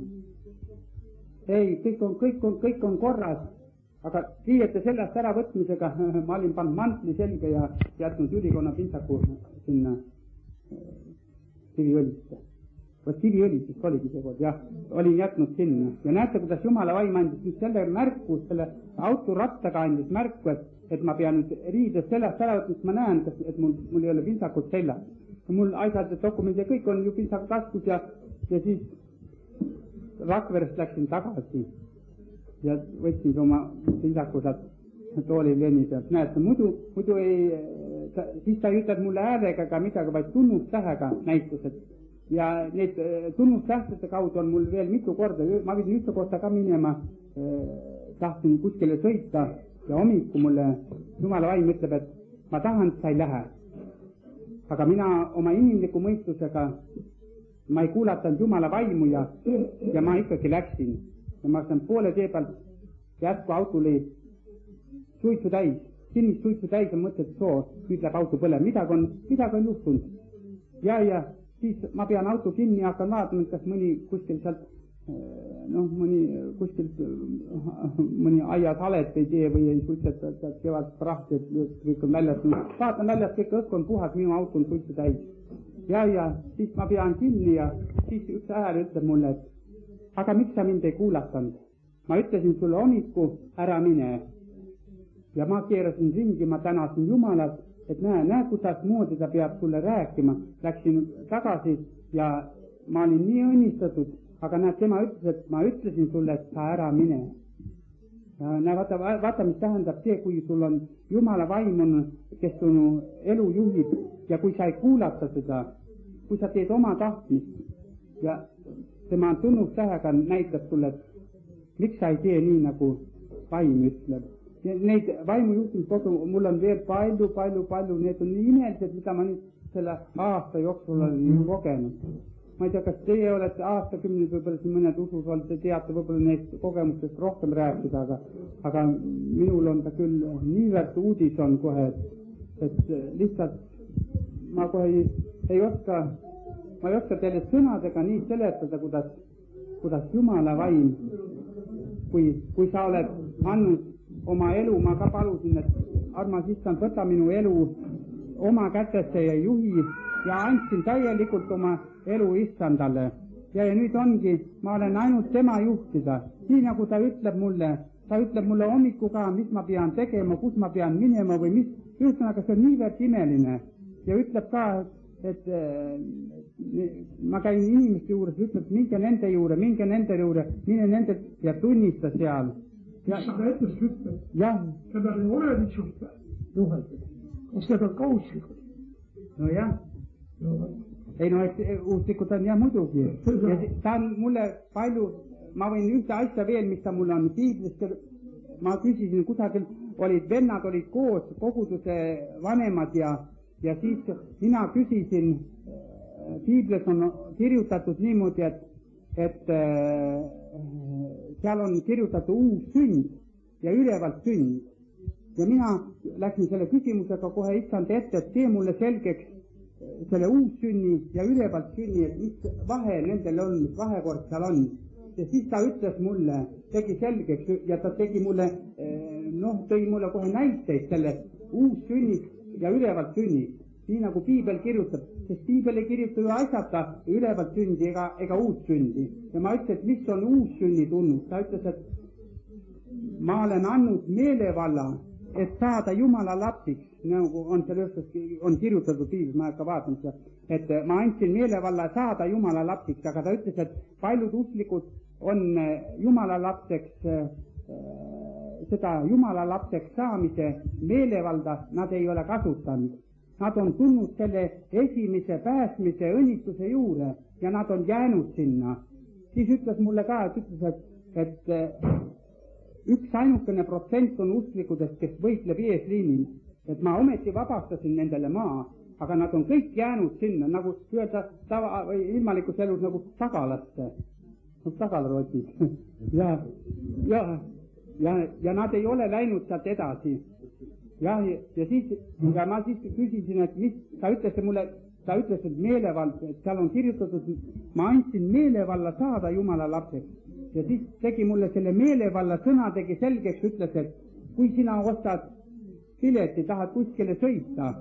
Ei, kõik on, kõik on, kõik on korras, aga riidete sellest ära võtmisega ma olin pannud mantli selge ja jätnud ülikonna pintsaku sinna kiviõlisse. Või kiviõlis vist oligi see kord, jah, olin jätnud sinna. Ja näete, kuidas Jumala vaim andis nüüd selle märku, selle autorattaga andis märku, et, et ma pean nüüd riidest sellest ära võtnud, ma näen, et mul, mul ei ole pintsakut seljas. Mul asjad ja dokumendid ja kõik on ju pintsaku taskus ja, ja siis Rakverest läksin tagasi ja võtsin oma pintsaku sealt tooli lenni pealt. Näete, muidu, muidu ei, ta, siis ta ei ütleb mulle häärega ega midagi, vaid tunnustähega näitus, et ja need tunnustähtede kaudu on mul veel mitu korda, ma võin ühte kohta ka minema, eh, tahtsin kuskile sõita ja hommiku mulle Jumala vaim ütleb, et ma tahan, et sa ei lähe. Aga mina oma inimliku mõistusega, ma ei kuulatanud Jumala vaimu ja, ja ma ikkagi läksin. Ja ma sain poole tee pealt jätku autoli suitsu täis, sinnist suitsu täis ja mõtled, et soo, nüüd läheb auto põlema, midagi on, midagi on juhtunud. Ja, ja siis ma pean auto kinni ja hakkan vaatama, kas mõni kuskil sealt, noh, mõni kuskil, mõni aias halet ei tee või ei suitseta, et kevad prahti, et kõik on väljas. Vaatan väljas, kõik õhk on puhas, minu auto on suitsu täis. Ja, ja siis ma pean kinni ja siis üks hääl ütleb mulle, et aga miks sa mind ei kuulatanud? Ma ütlesin sulle hommiku, ära mine. Ja ma keerasin ringi, ma tänasin Jumalat, et näe, näe, kuidas moodi ta peab sulle rääkima. Läksin tagasi ja ma olin nii õnnistatud, aga näed, tema ütles, et ma ütlesin sulle, et sa ära mine. Ja näe, vaata, vaata, mis tähendab see, kui sul on Jumala vaim on, kes sinu elu juhib ja kui sa ei kuulata seda, kui sa teed oma tahtmist ja tema tunnustähega näitab sulle, et miks sa ei tee nii, nagu vaim ütleb. Neid vaimujuhtimikodu, mul on veel palju, palju, palju, need on nii imelised, mida ma nüüd selle aasta jooksul olen kogenud. Ma ei tea, kas teie olete aastakümneid, võib-olla siin mõned usus olnud, te teate võib-olla neist kogemustest rohkem rääkida, aga, aga minul on ta küll niivõrd uudis on kohe, et, et lihtsalt ma kohe ei, ei oska, ma ei oska teile sõnadega nii seletada, kuidas, kuidas Jumala vaim, kui, kui sa oled andnud oma elu, ma ka palusin, et armas issand, võta minu elu oma kätesse ja juhi ja andsin täielikult oma elu issandale. Ja, ja nüüd ongi, ma olen ainult tema juhtida. Nii nagu ta ütleb mulle, ta ütleb mulle hommiku ka, mis ma pean tegema, kus ma pean minema või mis, ühesõnaga see on niivõrd imeline. Ja ütleb ka, et, et ma käin inimeste juures, ütleb, minge nende juurde, minge nende juurde, mine nende ja tunnista seal. Ja, mis seda etest ütleb? Jah. Seda ei ole lihtsalt juheldud. Kas need on kauslikud? No jah. No, ei no, et uuslikud on jah muidugi. Ja ta on mulle palju, ma võin ühte asja veel, mis ta mulle on piiblist, ma küsisin kusagil, olid vennad, olid koos, koguduse vanemad ja, ja siis mina küsisin, piiblis on kirjutatud niimoodi, et, et seal on kirjutatud uus sünd ja ülevalt sünd. Ja mina läksin selle küsimusega kohe issand ette, et tee mulle selgeks selle uus sünni ja ülevalt sünni, et mis vahe nendel on, mis vahekord seal on. Ja siis ta ütles mulle, tegi selgeks ja ta tegi mulle, noh, tõi mulle kohe näiteid sellest uus sünnist ja ülevalt sünnist. Nii nagu piibel kirjutab, sest piibel ei kirjuta ju asjata ülevalt sündi ega, ega uus sündi. Ja ma ütlesin, et mis on uus sünni tunnus. Ta ütles, et ma olen andnud meelevalla, et saada Jumala lapsiks, nagu on seal ühtsas, on kirjutatud piiblis, ma ei hakka vaatama seda, et ma andsin meelevalla saada Jumala lapsiks, aga ta ütles, et paljud usklikud on Jumala lapseks, seda Jumala lapseks saamise meelevalda nad ei ole kasutanud. Nad on tulnud selle esimese pääsmise õnnistuse juurde ja nad on jäänud sinna. Siis ütles mulle ka, et ütles, et, et üks ainukene protsent on usklikudest, kes võitleb eesliinil. Et ma ometi vabastasin nendele maa, aga nad on kõik jäänud sinna, nagu öelda tava või ilmalikus elus nagu tagalaste. tagalarotid ja, ja, ja, ja nad ei ole läinud sealt edasi. Ja, ja siis, ja ma siis küsisin, et mis, ta ütles mulle, ta ütles, et meelevald, et seal on kirjutatud, ma andsin meelevalla saada Jumala lapseks. Ja siis tegi mulle selle meelevalla sõna, tegi selgeks, ütles, et kui sina ostad pileti, tahad kuskile sõita,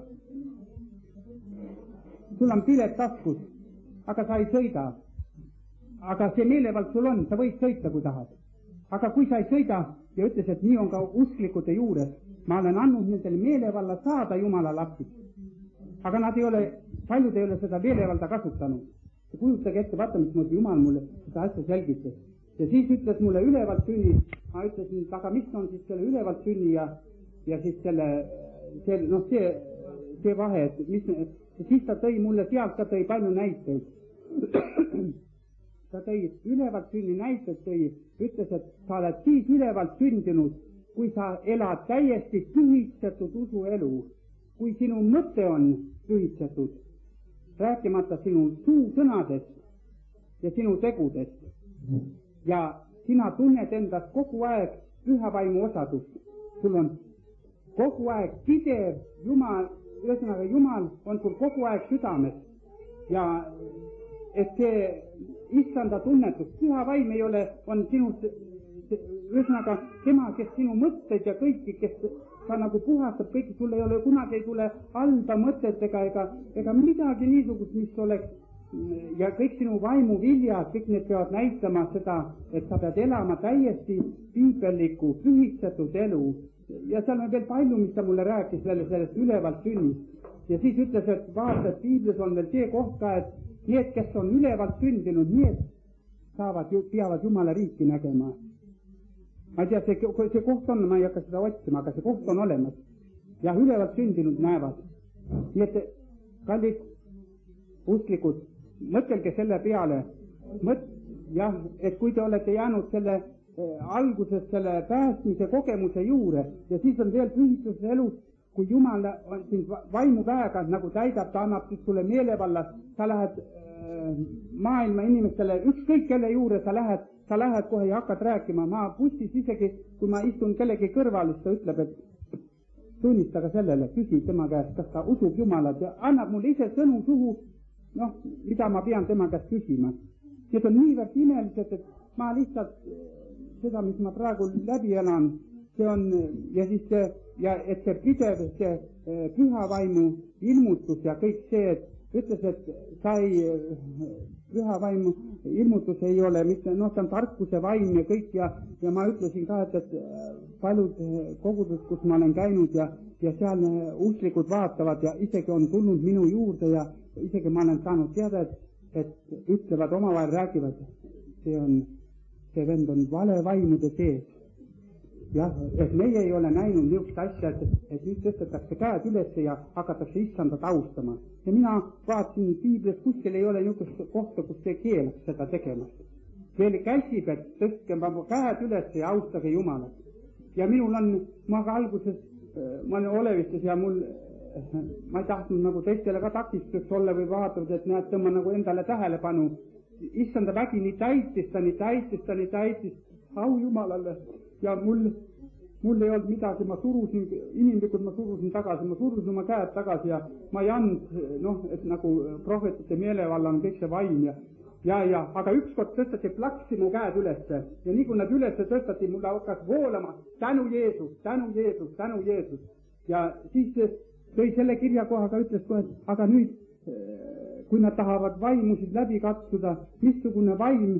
sul on pilet taskus, aga sa ei sõida. Aga see meelevald sul on, sa võid sõita, kui tahad. Aga kui sa ei sõida, ja ütles, et nii on ka usklikute juures, ma olen andnud nendele meelevalla saada Jumala lapsiks. Aga nad ei ole, paljud ei ole seda meelevalda kasutanud. Ja kujutage ette, vaata, mis mõte Jumal mulle seda asja selgitas. Ja siis ütles mulle ülevalt sünni, ma ütlesin, aga mis on siis selle ülevalt sünni ja, ja siis selle, selle noh, see, see vahe, et mis, ja siis ta tõi mulle sealt, ta tõi palju näiteid. ta tõi ülevalt sünni näited, tõi, ütles, et sa oled siis ülevalt sündinud, kui sa elad täiesti pühitsetud usuelu, kui sinu mõte on pühitsetud, rääkimata sinu suusõnadest ja sinu tegudest. Ja sina tunned endast kogu aeg püha vaimu osadust. Sul on kogu aeg pidev Jumal, ühesõnaga Jumal on sul kogu aeg südames. Ja et see issanda tunnetus, püha vaim ei ole, on sinus, ühesõnaga tema, kes sinu mõtteid ja kõiki, kes ta nagu puhastab kõiki, sul ei ole, kunagi ei tule halba mõtet ega, ega, ega midagi niisugust, mis oleks, ja kõik sinu vaimu viljad, kõik need peavad näitama seda, et sa pead elama täiesti piibelliku, pühitsetud elu. Ja seal on veel palju, mis ta mulle rääkis veel sellest ülevalt sünnist. Ja siis ütles, et vaata, et piiblis on veel see koht ka, et need, kes on ülevalt sündinud, need saavad, peavad Jumala riiki nägema. Ma ei tea, see, see koht on, ma ei hakka seda otsima, aga see koht on olemas. Ja ülevalt sündinud näevad. Nii et, kallid usklikud, mõtelge selle peale, mõt, jah, et kui te olete jäänud selle eh, alguses selle päästmise kogemuse juurde ja siis on veel pühituse elus, kui Jumal on sind vaimu käega nagu täidab, ta annab sulle meelevalla, sa lähed äh, maailma inimestele, ükskõik kelle juurde sa lähed, sa lähed kohe ja hakkad rääkima. Ma bussis isegi, kui ma istun kellegi kõrval, siis ta ütleb, et tunnistage sellele, küsi tema käest, kas ta usub Jumalat ja annab mulle ise sõnu suhu, noh, mida ma pean tema käest küsima. Need on niivõrd imelised, et ma lihtsalt seda, mis ma praegu läbi elan, see on, ja siis see, ja et see pidev, see püha vaimu ilmutus ja kõik see, et ütles, et sa ei, püha vaimu ilmutus ei ole mitte, noh, ta on tarkuse vaim ja kõik ja, ja ma ütlesin ka, et, et paljud kogudus, kus ma olen käinud ja, ja seal usklikud vaatavad ja isegi on tulnud minu juurde ja isegi ma olen saanud teada, et, et ütlevad omavahel, räägivad, see on, see vend on vale vaimude sees. Jah, et meie ei ole näinud niisugust asja, et, et nüüd tõstetakse käed üles ja hakatakse issandat austama. Ja mina vaatasin piiblis, kuskil ei ole niisugust kohta, kus see keelaks seda tegemast. Veel käsib, et tõstke käed üles ja austage Jumalat. Ja minul on, ma ka alguses, ma olen olevistes ja mul, ma ei tahtnud nagu teistele ka takistuseks olla või vaatavad, et näed, tõmba nagu endale tähelepanu. Issanda vägi nii täitis, ta nii täitis, ta nii täitis, au Jumalale. Ja mul, mul ei olnud midagi, ma surusin, inimlikult ma surusin tagasi, ma surusin oma käed tagasi ja ma ei andnud, noh, et nagu prohvetite meelevalla on kõik see vaim ja, ja, ja, aga ükskord tõstati plaksi mu käed ülesse ja nii kui nad ülesse tõstati, mulle hakkas voolama tänu Jeesus, tänu Jeesus, tänu Jeesus ja siis tõi selle kirjakohaga, ütles kohe, aga nüüd, kui nad tahavad vaimusid läbi katsuda, missugune vaim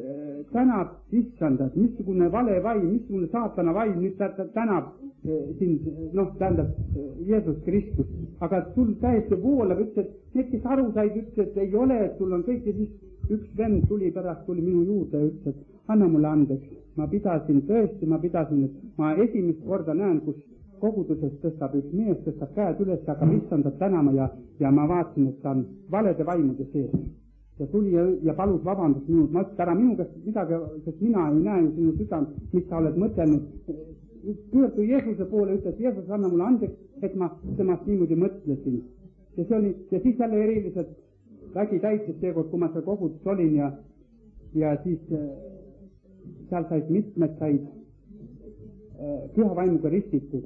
tänab issandat, missugune vale vaim, missugune saatana vaim nüüd tänab sind, noh, tähendab Jeesus Kristus. Aga sul täiesti voolab, ütles, et need, kes aru said, ütles, et ei ole, et sul on kõik, ja siis üks vend tuli pärast, tuli minu juurde ja ütles, et anna mulle andeks. Ma pidasin tõesti, ma pidasin, et ma esimest korda näen, kus kogudusest tõstab üks mees, tõstab käed üles, hakkab issandat tänama ja, ja ma vaatasin, et ta on valede vaimude sees. Ja tuli ja, ja palus vabandust minult, ma ütlesin, ära minu käest midagi, sest mina ei näe sinu südant, mis sa oled mõtelnud. Pöördu Jeesuse poole, ütles, Jeesus, anna mulle andeks, et ma temast niimoodi mõtlesin. Ja see oli, ja siis jälle eriliselt vägi täitis seekord, kui ma seal koguduses olin ja, ja siis seal said mitmed said püha vaimuga ristitud.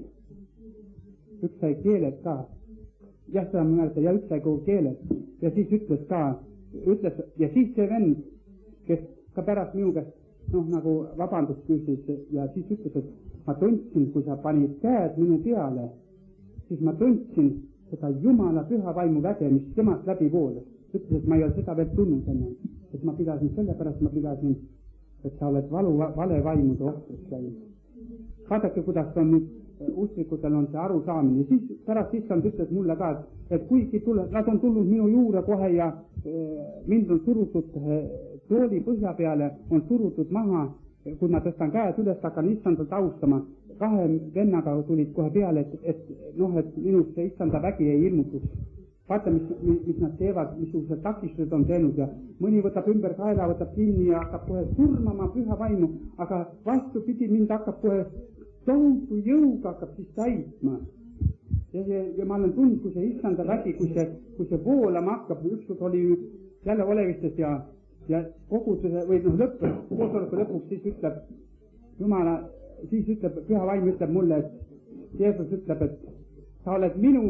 Üks sai keeled ka. Jah, seda ma mäletan, ja üks sai kogu keeled. Ja siis ütles ka, ütles, ja siis see vend, kes ka pärast minu käest, noh, nagu vabandust küsis ja siis ütles, et ma tundsin, kui sa panid käed minu peale, siis ma tundsin seda Jumala püha vaimu väge, mis temast läbi voolas. Ütles, et ma ei ole seda veel tundnud enne, et ma pidasin sellepärast, ma pidasin, et sa oled valu, vale vaimude ohvriks läinud. Vaadake, kuidas on nüüd ustrikutel on see arusaamine. Siis pärast issand ütles mulle ka, et kuigi tule, nad on tulnud minu juurde kohe ja e, mind on surutud e, tooli põhja peale, on surutud maha, kui ma tõstan käed üles, hakkan issandat austama. Kahe vennaga tulid kohe peale, et, et noh, et minust see issanda vägi ei ilmutus. Vaata, mis, mis nad teevad, missugused takistused on teinud ja mõni võtab ümber kaela, võtab kinni ja hakkab kohe surmama püha vaimu, aga vastupidi mind hakkab kohe tohutu jõuga hakkab siis täitma. Ja, ja, ja ma olen tundnud, kui see issanda vägi, kui see, kui see voolama hakkab, ükskord oli jälle olevistes ja, ja koguduse või noh lõpp, koosoleku lõpuks siis ütleb Jumala, siis ütleb, püha vaim ütleb mulle, et Jeesus ütleb, et sa oled minu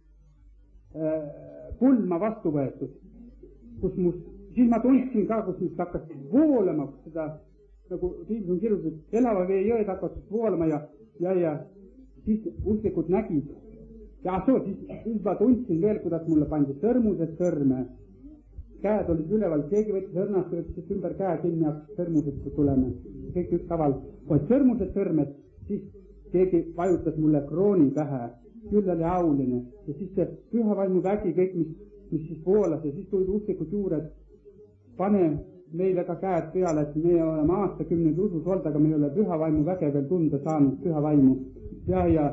äh, pulma vastu võetud, kus mus, siis ma tundsin ka, kus mis hakkas voolama seda nagu Piiblis on kirjutatud, elava vee jõed hakkasid voolama ja, ja, ja siis usklikud nägid. Ja soo, siis, siis ma tundsin veel, kuidas mulle pandi sõrmused sõrme. Käed olid üleval, keegi võttis õrnast, võttis ümber käe kinni ja sõrmused tulema. Kõik üks kaval. Kui sõrmused sõrmed, siis keegi vajutas mulle krooni pähe, küll oli auline. Ja siis see püha vaimu vägi, kõik, mis, mis siis voolas ja siis tulid usklikud juured, pane meile ka käed peale, et me oleme aastakümneid usus olnud, aga me ei ole püha vaimu väge veel tunda saanud, püha vaimu. Ja, ja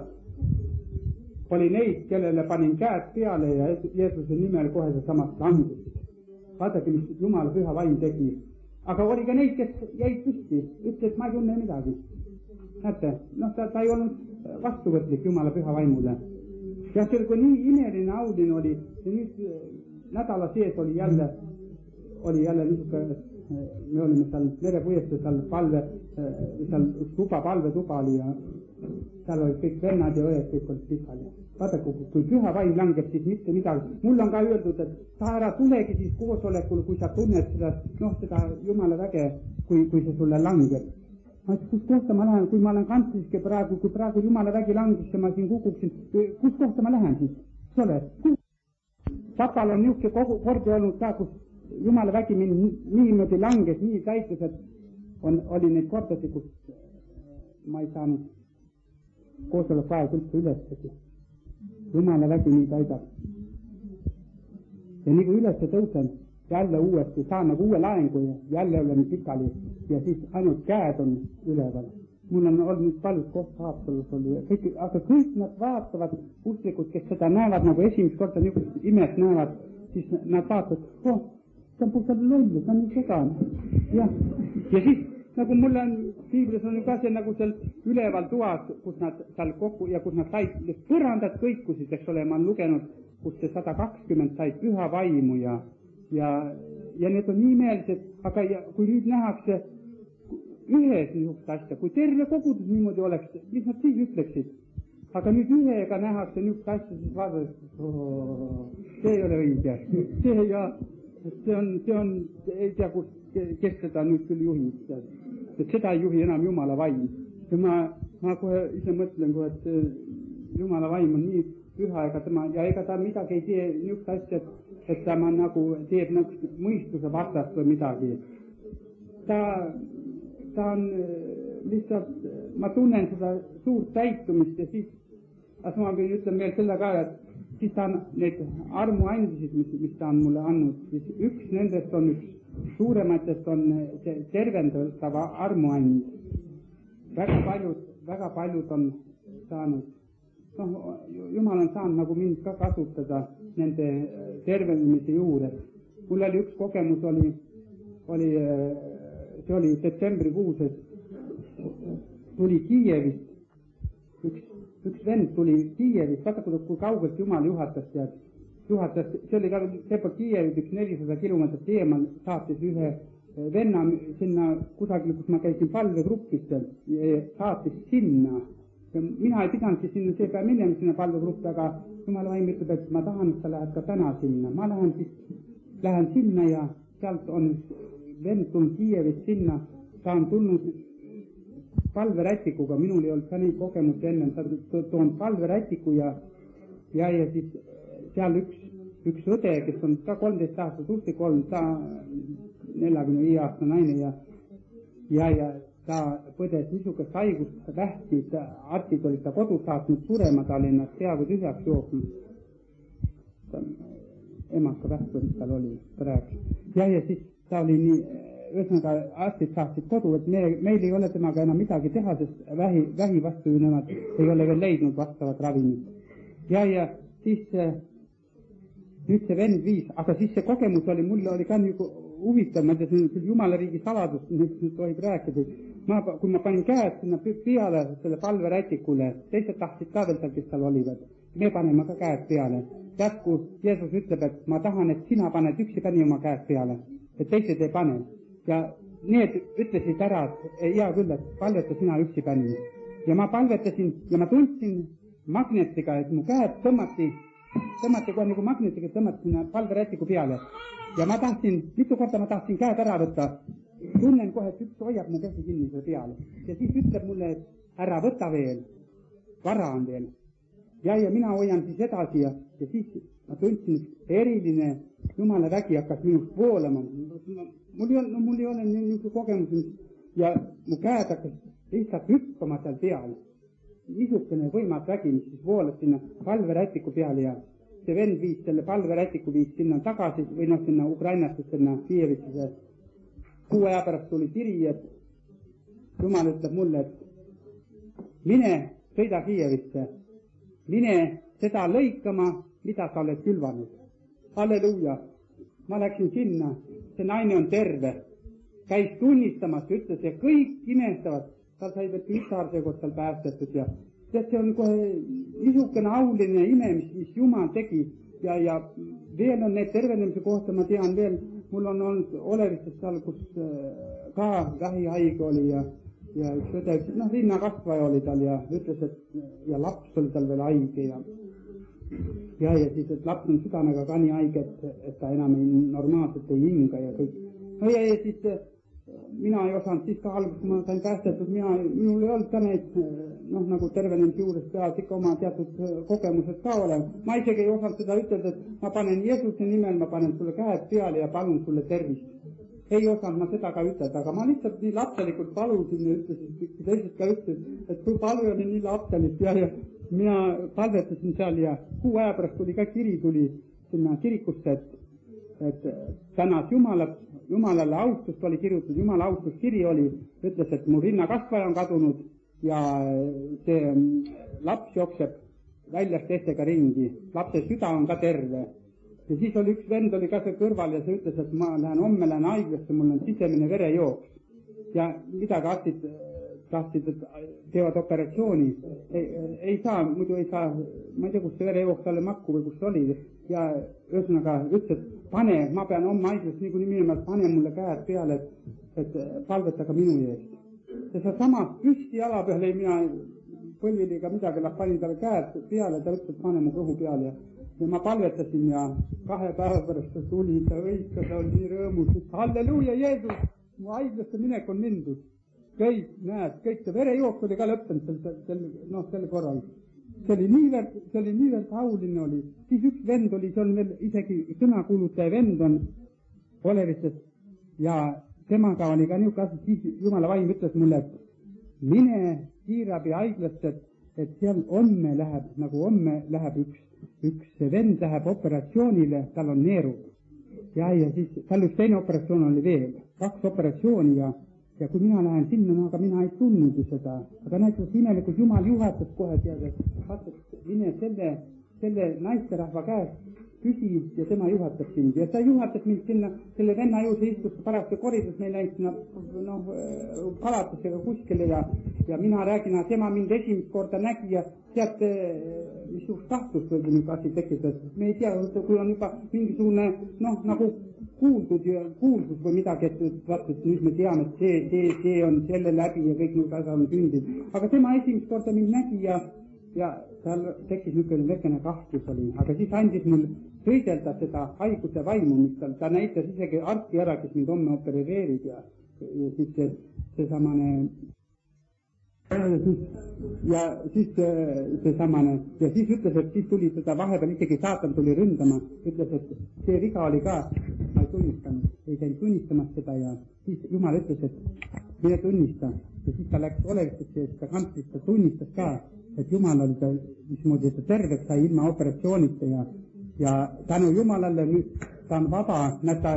oli neid, kellele panin käed peale ja Jeesuse nimel kohe see samast langusid. Vaadake, mis Jumala püha vaim tegi. Aga oli ka neid, kes jäid püsti, ütles, et ma ei tunne midagi. Näete, noh, ta, ta ei olnud vastuvõtlik Jumala püha vaimule. Ja see oli nii imeline auline oli, ja nüüd nädala sees oli jälle oli jälle niisugune, me olime seal merepuiestus, seal palve, seal tuba, palvetuba oli ja seal olid kõik vennad ja õed, kõik olid pikali. Vaadake, kui püha vaim langeb, siis mitte midagi. Mul on ka öeldud, et sa ära tulegi siis koosolekul, kui sa tunned seda, noh, seda Jumala väge, kui, kui see sulle langeb. Ma ütles, kus kohta ma lähen, kui ma olen kantsliske praegu, kui praegu Jumala vägi langis ja ma siin kukuksin, kus kohta ma lähen siis? Sole, papal on niisugune kogu kordi olnud ka, kus Jumala vägi mind niimoodi langes, nii täitus, et on, oli neid kordasi, kus ma ei saanud koosoleku aeg üldse üles tegi. Jumala vägi nii täidab. Ja nii kui üles tõusen, jälle uuesti saan nagu uue laengu ja jälle olen pikali ja siis ainult käed on üleval. Mul on olnud paljud koht Haapsalus oli, kõik, aga kõik nad vaatavad, usklikud, kes seda näevad nagu esimest korda niisugust imet näevad, siis nad vaatavad, oh, see on puhtalt lollu, see on nii segane. Ja, ja siis, nagu mul on, Piiblis on ju ka see nagu seal üleval toas, kus nad seal kokku ja kus nad said, põrandad kõikusid, eks ole, ma olen lugenud, kus see sada kakskümmend said püha vaimu ja, ja, ja need on nii meelsed, aga ja, kui nüüd nähakse ühes niisugust asja, kui terve kogudus niimoodi oleks, mis nad siis ütleksid? Aga nüüd ühega nähakse niisugust asja, siis vaadatakse, oh, see ei ole õige, see ja see on, see on, ei tea, kus, kes seda nüüd küll juhib, et seda ei juhi enam Jumala vaim. Ja ma, ma kohe ise mõtlen, kohe, et Jumala vaim on nii püha, ega tema, ja ega ta midagi ei tee niisugust asja, et, et ta ma nagu teeb nagu mõistuse vastast või midagi. Ta, ta on lihtsalt, ma tunnen seda suurt täitumist ja siis, aga ma võin ütlema veel selle ka, et siis ta on neid armuandisid, mis, mis ta on mulle andnud, siis üks nendest on üks suurematest on tervendava armuand. Väga paljud, väga paljud on saanud, noh, Jumal on saanud nagu mind ka kasutada nende tervendamise juures. Mul oli üks kogemus, oli, oli, see oli septembrikuus, et tuli Kiievist, üks, üks vend tuli Kiievist, vaata kui kaugelt Jumal juhatas tead. Juhatas, see oli ka seepärast Kiievit üks nelisada kilomeetrit eemal, saatis ühe venna sinna kusagil, kus ma käisin palvegrupis, saatis sinna. Ja mina ei pidanudki sinna see päev minema sinna palvegruppi, aga Jumala vaim ütleb, et ma tahan, et sa lähed ka täna sinna. Ma lähen siis, lähen sinna ja sealt on vend tulnud Kiievist sinna, ta on tulnud palverätikuga, minul ei olnud ka neid kogemusi enne, ta toonud palverätiku ja, ja, ja siis seal üks, üks õde, kes on ka kolmteist aastat ustik olnud, ta neljakümne viie aasta naine ja, ja, ja ta põdes niisugust haigust, ta vähti, arstid olid ta kodus saatnud surema, ta oli ennast peaaegu tühjaks jooksnud. Emaka vähk tal oli, ta rääkis. Ja, ja siis ta oli nii, ühesõnaga arstid saatsid kodu, et me, meil ei ole temaga enam midagi teha, sest vähi, vähi vastu nemad ei ole veel leidnud vastavat ravimit. Ja, ja siis nüüd see vend viis, aga siis see kogemus oli, mulle oli ka nagu huvitav, ma tean, küll Jumala riigi saladust, nüüd, nüüd tohib rääkida. Ma, kui ma panin käed sinna peale selle palverätikule, teised tahtsid ka veel seal, kes seal olivad. Me paneme ka käed peale. Jätku Jeesus ütleb, et ma tahan, et sina paned üksi pani oma käed peale, et teised ei pane. Ja need ütlesid ära, et hea küll, et palveta sina üksi pani. Ja ma palvetasin ja ma tundsin magnetiga, et mu käed tõmmati, tõmmati kohe nagu magnetiga, tõmmati sinna palverätiku peale. Ja ma tahtsin, mitu korda ma tahtsin käed ära võtta, tunnen kohe, et üks hoiab mu käsi kinni selle peale. Ja siis ütleb mulle, et ära võta veel, vara on veel. Ja, ja mina hoian siis edasi ja, ja siis ma tundsin, eriline Jumala vägi hakkas minust voolama. Mul ei ole, no, mul ei ole niisugune kogemus ja mu käed hakkas lihtsalt hüppama seal peale. Niisugune võimas vägi, mis siis voolas sinna palverätiku peale ja see vend viis selle palverätiku viis sinna tagasi või noh, sinna Ukrainasse, sinna Kiievisse. Kuu aja pärast tuli kiri, et Jumal ütleb mulle, et mine, sõida Kiievisse, mine seda lõikama, mida sa oled külvanud. Halleluuja! Ma läksin sinna, see naine on terve, käis tunnistamas, ütles ja kõik imestavad, tal sai veel tütar seekord seal päästetud ja see on kohe niisugune auline ime, mis, mis Jumal tegi ja, ja veel on need tervenemise kohta, ma tean veel, mul on olnud olevistes seal, kus ka vähihaige oli ja, ja üks õde, noh, rinnakasvaja oli tal ja ütles, et ja laps oli tal veel haige ja ja, ja siis, et laps on südamega ka nii haige, et, et ta enam ei, normaalselt ei hinga ja kõik. No ja, ja siis mina ei osanud siis ka alguses, kui ma sain päästetud, mina, minul ei olnud ka neid, noh, nagu tervenemise juures peavad ikka oma teatud kogemused ka olema. Ma isegi ei osanud seda ütelda, et ma panen Jeesuse nimel, ma panen sulle käed peale ja palun sulle tervist. Ei osanud ma seda ka ütelda, aga ma lihtsalt nii lapselikult palusin ja ütlesin, teised ka ütlesid, et su palu oli nii lapselik ja, ja mina palvetasin seal ja kuu aja pärast tuli ka kiri, tuli sinna kirikusse, et, et tänas Jumalat, Jumalale austust oli kirjutatud, Jumala austuskiri oli, ütles, et mu rinnakasvaja on kadunud ja see laps jookseb väljas teistega ringi, lapse süda on ka terve. Ja siis oli üks vend oli ka see kõrval ja see ütles, et ma lähen homme, lähen haiglasse, mul on sisemine verejooks ja midagi arstid tahtsid, et teevad operatsiooni, ei, ei saa, muidu ei saa, ma ei tea, kus see verejooks talle makku või kus see oli ja ühesõnaga ütles, et pane, ma pean homme haiglasse niikuinii minema, et pane mulle käed peale, et, et palvetage minu eest. Ja see sama püsti jala peale ei mina põlvili ega midagi, noh, panin talle käed peale, ta ütles, et pane mu kõhu peale ja, ja ma palvetasin ja kahe päeva pärast ta tuli, ta õikas, ta oli nii rõõmus, et halleluuja, Jeesus, mu haiglasse minek on mindud. Kõik, näed, kõik see verejooks oli ka lõppenud sel, sel, noh, sel korral. See oli niivõrd, see oli niivõrd auline oli. Siis üks vend oli, see on veel isegi sõnakuulutaja vend on olevises ja temaga oli ka niisugune asi, siis Jumala vaim ütles mulle, et mine kiirabi haiglasse, et, et seal homme läheb, nagu homme läheb üks, üks vend läheb operatsioonile, tal on neerud. Ja, ja siis tal üks teine operatsioon oli veel, kaks operatsiooni ja ja kui mina lähen sinna, no aga mina ei tundnud ju seda, aga näiteks imelikult Jumal juhatas kohe teada, et vaata, mine selle, selle naisterahva käest küsi ja tema juhatab sind ja ta juhatas mind sinna, selle venna juurde istus pärast koridus, meil läinud sinna, noh, palatusega kuskile ja, ja mina räägin, et tema mind esimest korda nägi ja teate, missugust tahtlust võib nüüd asi tekitada, me ei tea, kui on juba mingisugune, noh, nagu kuuldud ja kuuldus või midagi, et vaata, et nüüd me teame, et see, see, see on selle läbi ja kõik need asjad on sündinud. aga tema esimest korda mind nägi ja, ja tal tekkis niisugune väikene kahtlus oli, aga siis andis mul sõidelda seda haiguse vaimu, mis tal, ta näitas isegi arsti ära, kes mind homme opereerib ja, ja siis see, seesamane ja siis seesamane ja siis ütles, et siis tuli seda vahepeal isegi saatan tuli ründama, ütles, et see viga oli ka, ma ei tunnistanud, ei käinud tunnistamas seda ja siis Jumal ütles, et mine tunnista ja siis ta läks olevikusse ja ta kantsis, ta tunnistas ka, et Jumal oli ta, mismoodi ta terveks sai ilma operatsioonita ja ja tänu Jumalale nüüd ta on vaba, näed ta,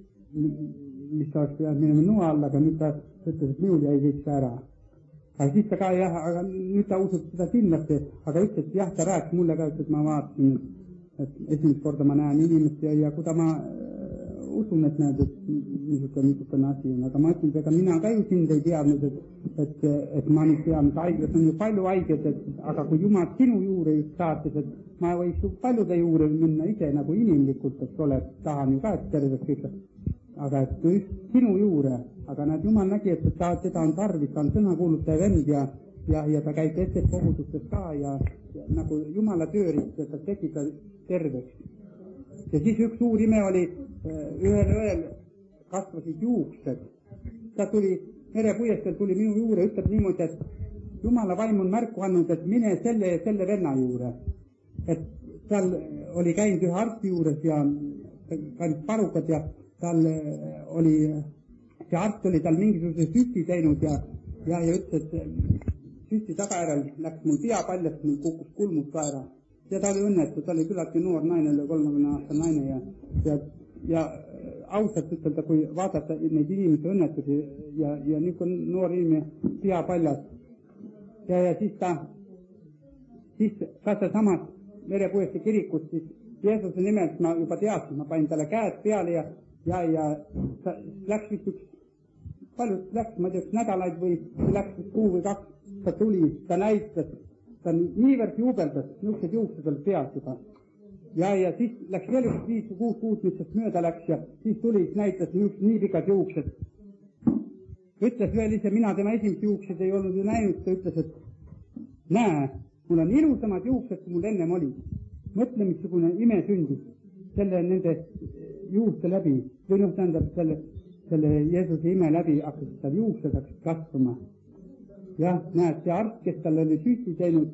mis ta oleks pidanud minema noa alla, aga nüüd ta ütles, et minul jäi kõik ära. aga siis ta ka jah, aga nüüd ta usub seda kindlasti, aga ütles, et jah, ta rääkis mulle ka, et ma vaatasin, et esimest korda ma näen inimest ja, ja kui ta ma äh, usun, et näed, et niisugune, niisugune asi on, aga ma ütlen, ega mina ka ju sind ei teadnud, et, et, et ma nüüd tean, et haiglas on ju palju haiged, et aga kui Jumal sinu juurde just saatis, et ma võiks ju paljude juurde minna ise nagu inimlikult, et ole, tahan ju ka, et terveks kõik, aga et just sinu juurde, aga näed, Jumal nägi, et ta, teda on tarvis, ta on sõnakuulutaja vend ja, ja, ja ta käib teistes kogudustes ka ja, ja nagu Jumala tööriist, et ta tegi ta terveks. ja siis üks suur ime oli, ühel õel kasvasid juuksed, ta tuli, merepuiesteel tuli minu juurde, ütleb niimoodi, et Jumala vaim on märku andnud, et mine selle ja selle venna juurde, et seal oli käinud ühe arsti juures ja kandis parukad ja tal oli, see arst oli tal mingisuguse süsti teinud ja, ja, ja ütles, et süsti tagajärjel läks mul pea paljast, mul kukkus kulmud ka ära. Ja ta oli õnnetu, ta oli küllaltki noor naine, oli kolmekümne aasta naine ja, ja, ja ausalt ütelda, kui vaadata neid inimese õnnetusi ja, ja nüüd on noor inimene pea paljas. Ja, ja siis ta, siis ka see samas merepuiesti kirikus, siis Jeesuse nimel ma juba teadsin, ma panin talle käed peale ja ja, ja ta läks vist üks, palju läks, ma ei tea, nädalaid või läks vist kuu või kaks, ta tuli, ta näitas, ta niivõrd juubeldas, niisugused juuksed olid pealt juba. Ja, ja siis läks veel üks viis või kuus kuud, mis sest mööda läks ja siis tuli, näitas niisugused nii pikad juuksed. Ütles veel ise, mina tema esimest juuksed ei olnud ju näinud, ta ütles, et näe, mul on ilusamad juuksed, kui mul ennem oli. Mõtle, missugune ime sündis selle nende juuste läbi, või noh, tähendab selle, selle Jeesuse ime läbi hakkas tal juuksed hakkas kasvama. jah, näed, see arst, kes tal oli süsti teinud,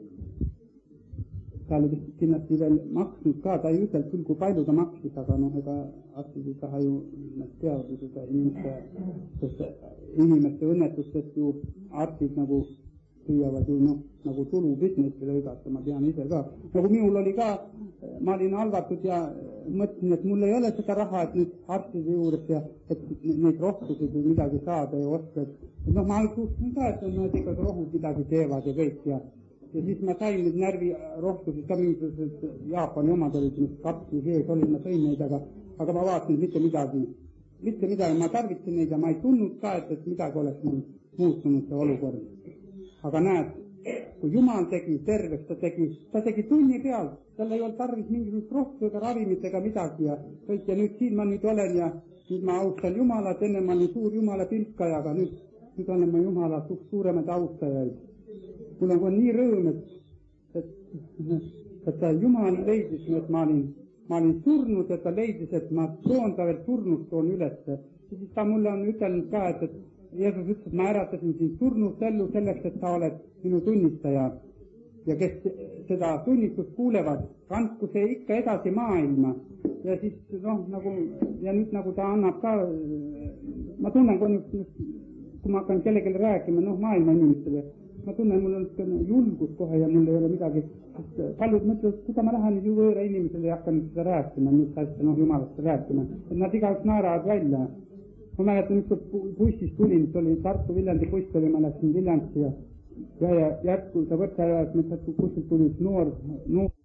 ta oli vist kindlasti veel maksnud ka, ta ei ütelnud küll, kui palju ta maksis, aga noh, ega arstid ei taha ju, nad teavad ju seda inimeste, sest inimeste õnnetustest ju arstid nagu püüavad ju noh, nagu tulu business'i lõigata, ma tean ise ka. nagu minul oli ka, ma olin halvatud ja mõtlesin, et mul ei ole seda raha, et nüüd arstide juures ja et neid rohtusid või midagi saada ja osta, et noh, ma alguses ka, et nad ikka rohud midagi teevad ja kõik ja ja siis ma sain neid närvirohtusid ka mingisugused Jaapani omad olid, mis kapsli sees olid, ma sõin neid, aga, aga ma vaatasin mitte midagi, mitte midagi, ma tarvitasin neid ja ma ei tundnud ka, et, et midagi oleks mul muutunud see olukord. aga näed, kui Jumal tegi terveks, ta tegi, ta tegi tunni peal, tal ei olnud tarvis mingisugust rohtu ega ravimit ega midagi ja kõik ja nüüd siin ma nüüd olen ja nüüd ma austan Jumalat, enne ma olin suur Jumala pilkaja, aga nüüd, nüüd olen ma Jumala suht suuremaid austajaid. mul on nii rõõm, et, et, et ta Jumal leidis, et ma olin, ma olin surnud ja ta leidis, et ma toon ta veel surnust toon ülesse. ja siis ta mulle on ütelnud ka, et, et Jeesus ütles, et ma äratasin sind surnust ellu selleks, et sa oled minu tunnistaja. ja kes seda tunnistust kuulevad, kandku see ikka edasi maailma. ja siis noh, nagu, ja nüüd nagu ta annab ka, ma tunnen, kui, kui ma hakkan kellelegi rääkima, noh, maailma inimestele, ma tunnen, mul on julgus kohe ja mul ei ole midagi, paljud mõtlevad, kuida ma lähen ju võõra inimesele ja hakkan seda rääkima, mis asja, noh, Jumalast rääkima, et nad igaüks naeravad välja. ma mäletan, üks bussis tulin, see oli Tartu-Viljandi buss oli, ma läksin Viljandisse ja ja, ja jätku ta võtta ära, et kuskilt tuli üks noor, noor